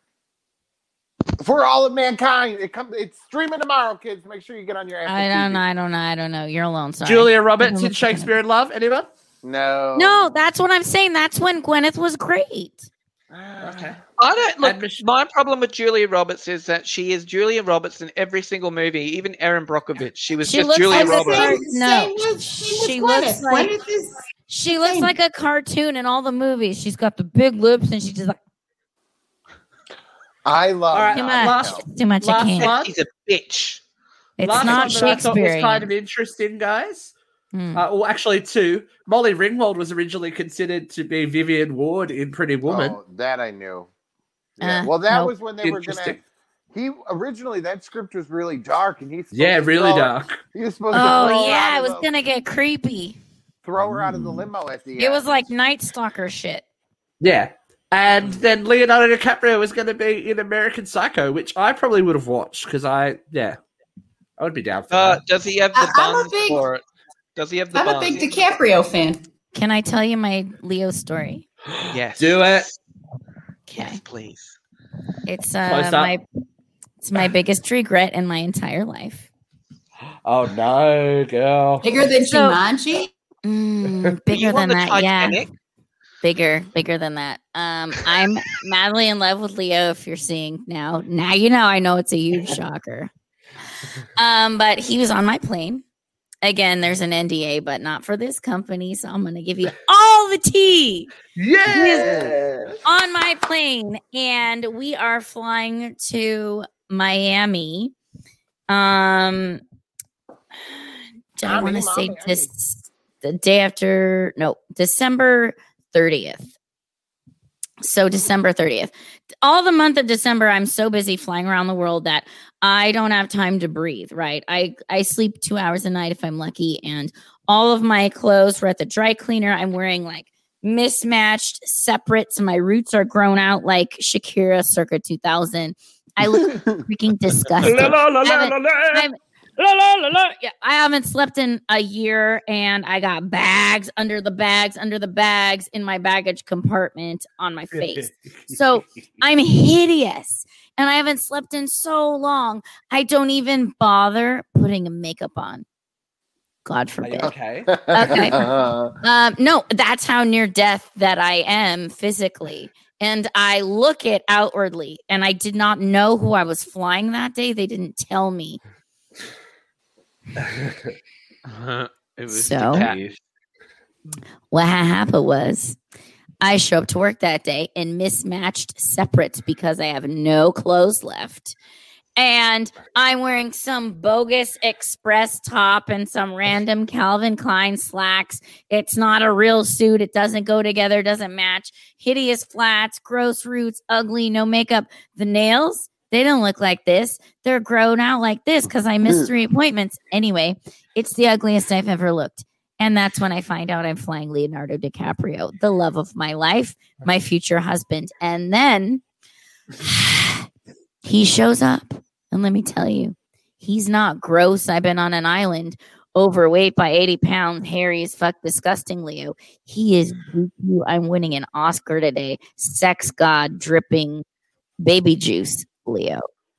For all of mankind, it comes. It's streaming tomorrow, kids. Make sure you get on your Apple I T V. don't know. I don't know. I don't know. You're alone. Sorry. Julia Roberts in Look at Shakespeare in Love. Anyone? No. No, that's what I'm saying. That's when Gwyneth was great. Okay. I don't look. Admission- My problem with Julia Roberts is that she is Julia Roberts in every single movie, even Erin Brockovich. She was She just looks Julia like a Roberts. car- Same, No. same with, same with She Gwyneth. looks like- Gwyneth is She looks Same. like a cartoon in all the movies. She's got the big lips and she's just like I love All right, too Notting much. Hill. Too much. I Last can't. one. She's a bitch. It's Last not one that I thought was Shakespearean. kind of interesting, guys. Hmm. Uh, well, actually, two. Molly Ringwald was originally considered to be Vivian Ward in Pretty Woman. Oh, that I knew. Yeah. Uh, well, that nope. was when they were gonna. Interesting. He originally that script was really dark, and he's supposed Yeah, to really throw- dark. He was supposed to Oh throw her yeah, out it of was the- gonna get creepy. throw her out of the limo at the end. It was like Night Stalker shit. Yeah. And then Leonardo DiCaprio was going to be in American Psycho, which I probably would have watched because I, yeah, I would be down for Uh, that. does he have the I- I'm a buns big- for it? Does he have the I'm a buns? big DiCaprio fan. Can I tell you my Leo story? Yes. Do it. Okay, Yes, please. it's Close uh up. my it's my biggest regret in my entire life. Oh, no, girl. Bigger than So- Jumanji? Mm, bigger You than won the that, yeah. Titanic? Bigger, bigger than that. Um, I'm madly in love with Leo. If you're seeing now, now you know. I know it's a huge shocker. Um, but he was on my plane. Again, there's an N D A, but not for this company. So I'm going to give you all the tea. Yeah. On my plane, and we are flying to Miami. Um, I want to say this the day after, no, December thirtieth. So December thirtieth. All the month of December, I'm so busy flying around the world that I don't have time to breathe, right? I, I sleep two hours a night if I'm lucky. And all of my clothes were at the dry cleaner. I'm wearing like mismatched separates. My roots are grown out like Shakira circa two thousand. I look freaking disgusting. La, la, la, I la, haven't- la, la. I'm- La, la, la, la. Yeah, I haven't slept in a year, and I got bags under the bags under the bags in my baggage compartment on my face. So I'm hideous, and I haven't slept in so long. I don't even bother putting makeup on. God Are you forbid. okay? Okay. Um, no, that's how near death that I am physically. And I look it outwardly, and I did not know who I was flying that day. They didn't tell me. it was So? DiCaprio. What ha- happened was I show up to work that day in mismatched separates because I have no clothes left. And I'm wearing some bogus Express top and some random Calvin Klein slacks. It's not a real suit. It doesn't go together, doesn't match. Hideous flats, gross roots, ugly, no makeup. The nails, they don't look like this. They're grown out like this because I missed three appointments. Anyway, it's the ugliest I've ever looked. And that's when I find out I'm flying Leonardo DiCaprio, the love of my life, my future husband. And then he shows up. And let me tell you, he's not gross. I've been on an island, overweight by eighty pounds, hairy as fuck, disgusting Leo. He is, I'm winning an Oscar today. Sex god dripping baby juice, Leo.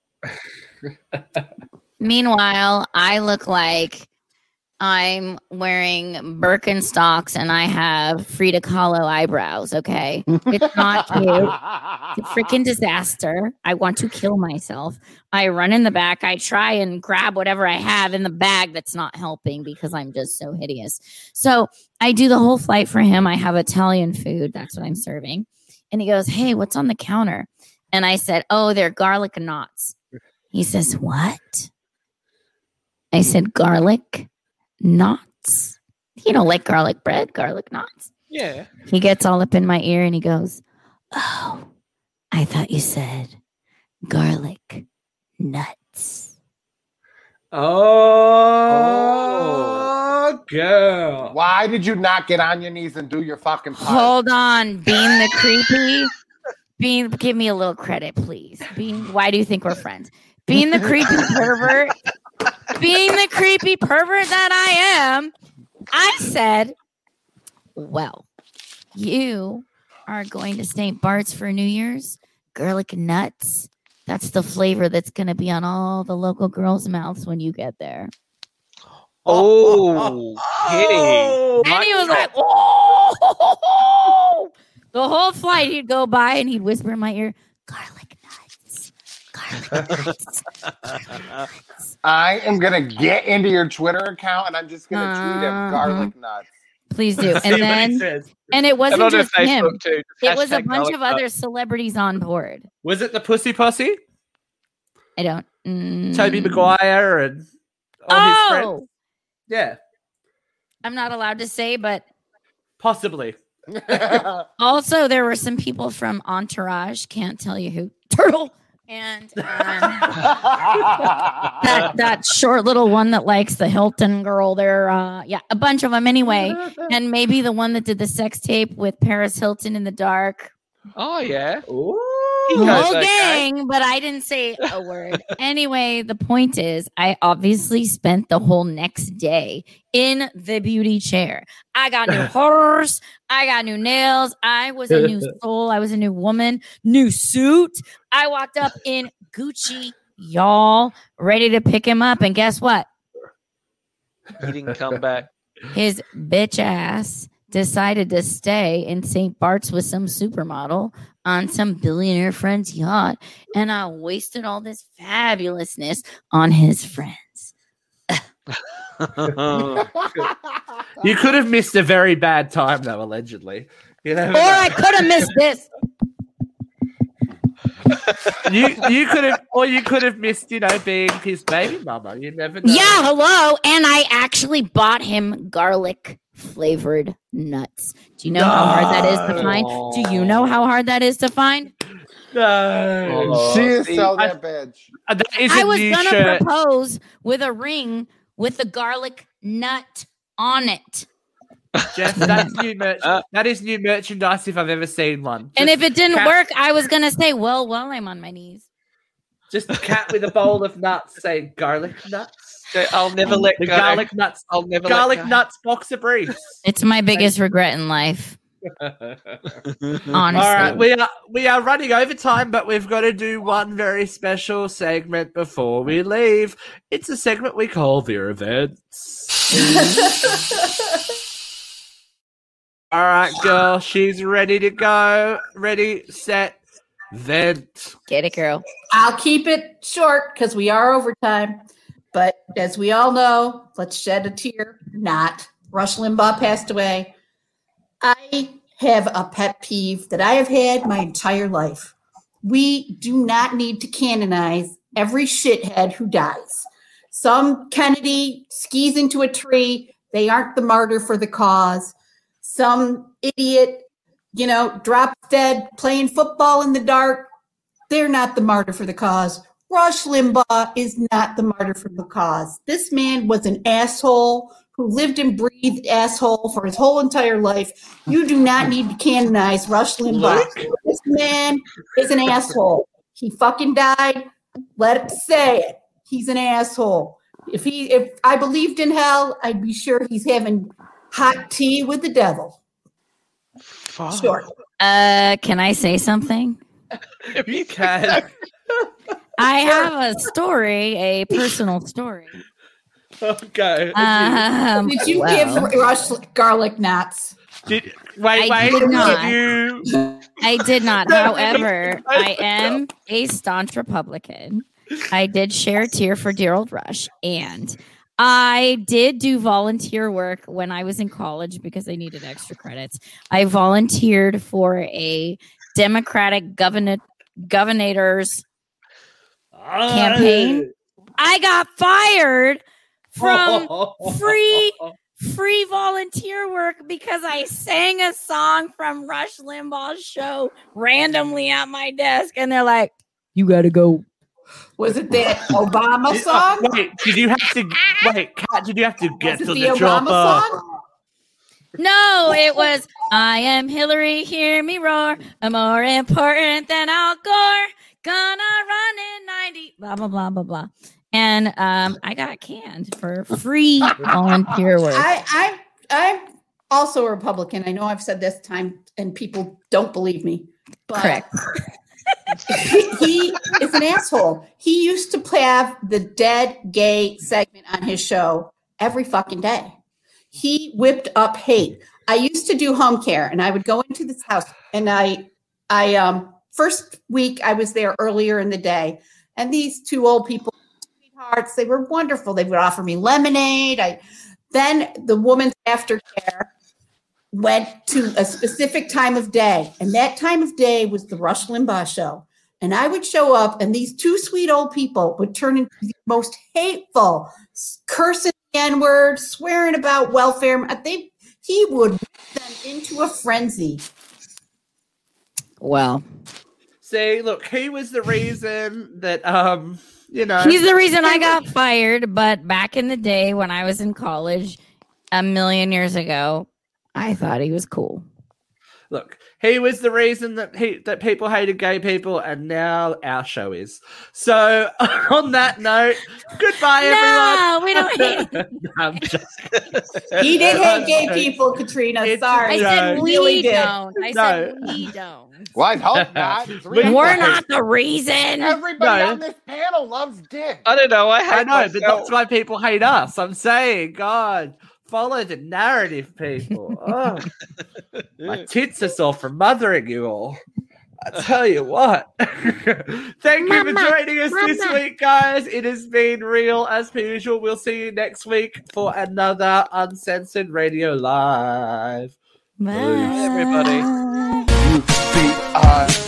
Meanwhile, I look like I'm wearing Birkenstocks and I have Frida Kahlo eyebrows, okay? It's not cute. It's a freaking disaster. I want to kill myself. I run in the back. I try and grab whatever I have in the bag that's not helping because I'm just so hideous. So I do the whole flight for him. I have Italian food. That's what I'm serving. And he goes, "Hey, what's on the counter?" And I said, "Oh, they're garlic knots." He says, "What?" I said, "Garlic knots." You know, like garlic bread, garlic knots. Yeah. He gets all up in my ear and he goes, "Oh, I thought you said garlic nuts." Oh, girl. Why did you not get on your knees and do your fucking part? Hold on, Bean the creepy. Bean, give me a little credit, please. Bean, why do you think we're friends? Being the creepy pervert, being the creepy pervert that I am, I said, "Well, you are going to Saint Bart's for New Year's. Garlic nuts. That's the flavor that's going to be on all the local girls' mouths when you get there." Oh, Kitty. And he was like, oh, the whole flight he'd go by and he'd whisper in my ear, garlic nuts, garlic nuts, garlic nuts. I am gonna get into your Twitter account and I'm just gonna tweet him Uh-huh. garlic nuts. Please do. See And what he then, says. and it wasn't And on her just him. Facebook too. It was a Hashtag bunch garlic of other nuts. celebrities on board. Was it the Pussy Posse? I don't. Mm, Toby Maguire and all his friends? Oh, Yeah, I'm not allowed to say, but possibly. also there were some people from Entourage. Can't tell you who. Turtle. And um, that that short little one that likes the Hilton girl there. Uh, yeah, a bunch of them anyway. And maybe the one that did the sex tape with Paris Hilton in the dark. Oh, yeah. Ooh. He The goes whole okay. gang, but I didn't say a word. Anyway, the point is, I obviously spent the whole next day in the beauty chair. I got new horse. I got new nails. I was a new soul. I was a new woman. New suit. I walked up in Gucci, y'all, ready to pick him up. And guess what? He didn't come back. His bitch ass decided to stay in Saint Bart's with some supermodel on some billionaire friend's yacht, and I wasted all this fabulousness on his friends. You could have missed a very bad time, though, allegedly. You never Or know. I could have missed this. you you could have, or you could have missed, you know, being his baby mama. You never know. Yeah, hello. And I actually bought him garlic flavored nuts. Do you know how hard that is to find? Do you know how hard that is to find? No. Oh, she is see, so I- that bitch. Uh, That is I a was new gonna shirt. propose with a ring with the garlic nut on it. Jeff, that's new merch. That is new merchandise if I've ever seen one. And Just if it didn't cat- work, I was gonna say, well, while I'm on my knees. just a cat with a bowl of nuts saying garlic nuts. I'll never let The go. garlic nuts. I'll never Garlic let go. nuts boxer briefs. It's my biggest regret in life. Honestly. All right, we are we are running over time, but we've got to do one very special segment before we leave. It's a segment we call Veer Events. All right, girl, she's ready to go. Ready, set, vent. Get it, girl. I'll keep it short because we are overtime. But as we all know, let's shed a tear. Not. Rush Limbaugh passed away. I have a pet peeve that I have had my entire life. We do not need to canonize every shithead who dies. Some Kennedy skis into a tree. They aren't the martyr for the cause. Some idiot, you know, drops dead playing football in the dark. They're not the martyr for the cause. Rush Limbaugh is not the martyr for the cause. This man was an asshole who lived and breathed asshole for his whole entire life. You do not need to canonize Rush Limbaugh. This man is an asshole. He fucking died. Let it say it. He's an asshole. If he, if I believed in hell, I'd be sure he's having hot tea with the devil. Fuck. Sure. Uh, can I say something? You can. I have a story, a personal story. Okay. Um, Did you well, give Rush garlic knots? Did, wait, I wait. did Did not. you? I did not. However, I am a staunch Republican. I did share a tear for dear old Rush, and I did do volunteer work when I was in college because I needed extra credits. I volunteered for a Democratic governor governors campaign. I got fired from free free volunteer work because I sang a song from Rush Limbaugh's show randomly at my desk, and they're like, "You got to go." Was it that Obama song? Uh, wait, did you have to wait, Kat, did you have to get Was to it the, the chopper? Obama song? No, it was I am Hillary, hear me roar. I'm more important than Al Gore. Gonna run in ninety. Blah blah blah blah blah. And um, I got canned for free volunteer work. I, I, I'm also a Republican. I know I've said this time, and people don't believe me. But Correct. he, he is an asshole. He used to have the dead gay segment on his show, every fucking day. He whipped up hate. I used to do home care, and I would go into this house, and I, I, um, first week I was there earlier in the day, and these two old people, sweethearts, they were wonderful. They would offer me lemonade. I, then the woman's aftercare went to a specific time of day, and that time of day was the Rush Limbaugh show. And I would show up, and these two sweet old people would turn into the most hateful, cursing the N-word, swearing about welfare. They, he would whip them into a frenzy. Well, See, look, he was the reason that, um, you know. he's the reason I got fired. But back in the day when I was in college, a million years ago, I thought he was cool. Look, he was the reason that he that people hated gay people, and now our show is. So, on that note, goodbye, No, everyone. we don't hate No, I'm joking. He did hate gay people, Katrina. It's- Sorry. I said No. we Really did. don't. I said No. we don't. Well, I hope not. Three We're guys. not the reason. Everybody No. on this panel loves dick. I don't know. I hate I know, but myself. that's why people hate us. I'm saying, God, follow the narrative, people. Oh, my tits are sore from mothering you all. I tell you what. Thank you for Mama, joining us this mama. week, guys. It has been real as per usual. We'll see you next week for another Uncensored Radio Live. Bye, everybody. You beat us.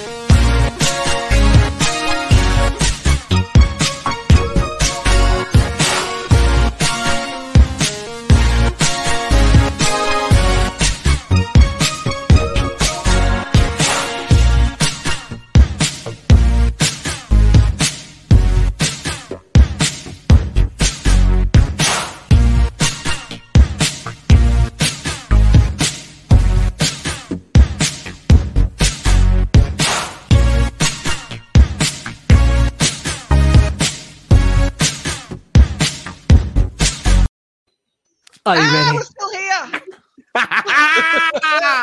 Are you Ah, ready? we're still here.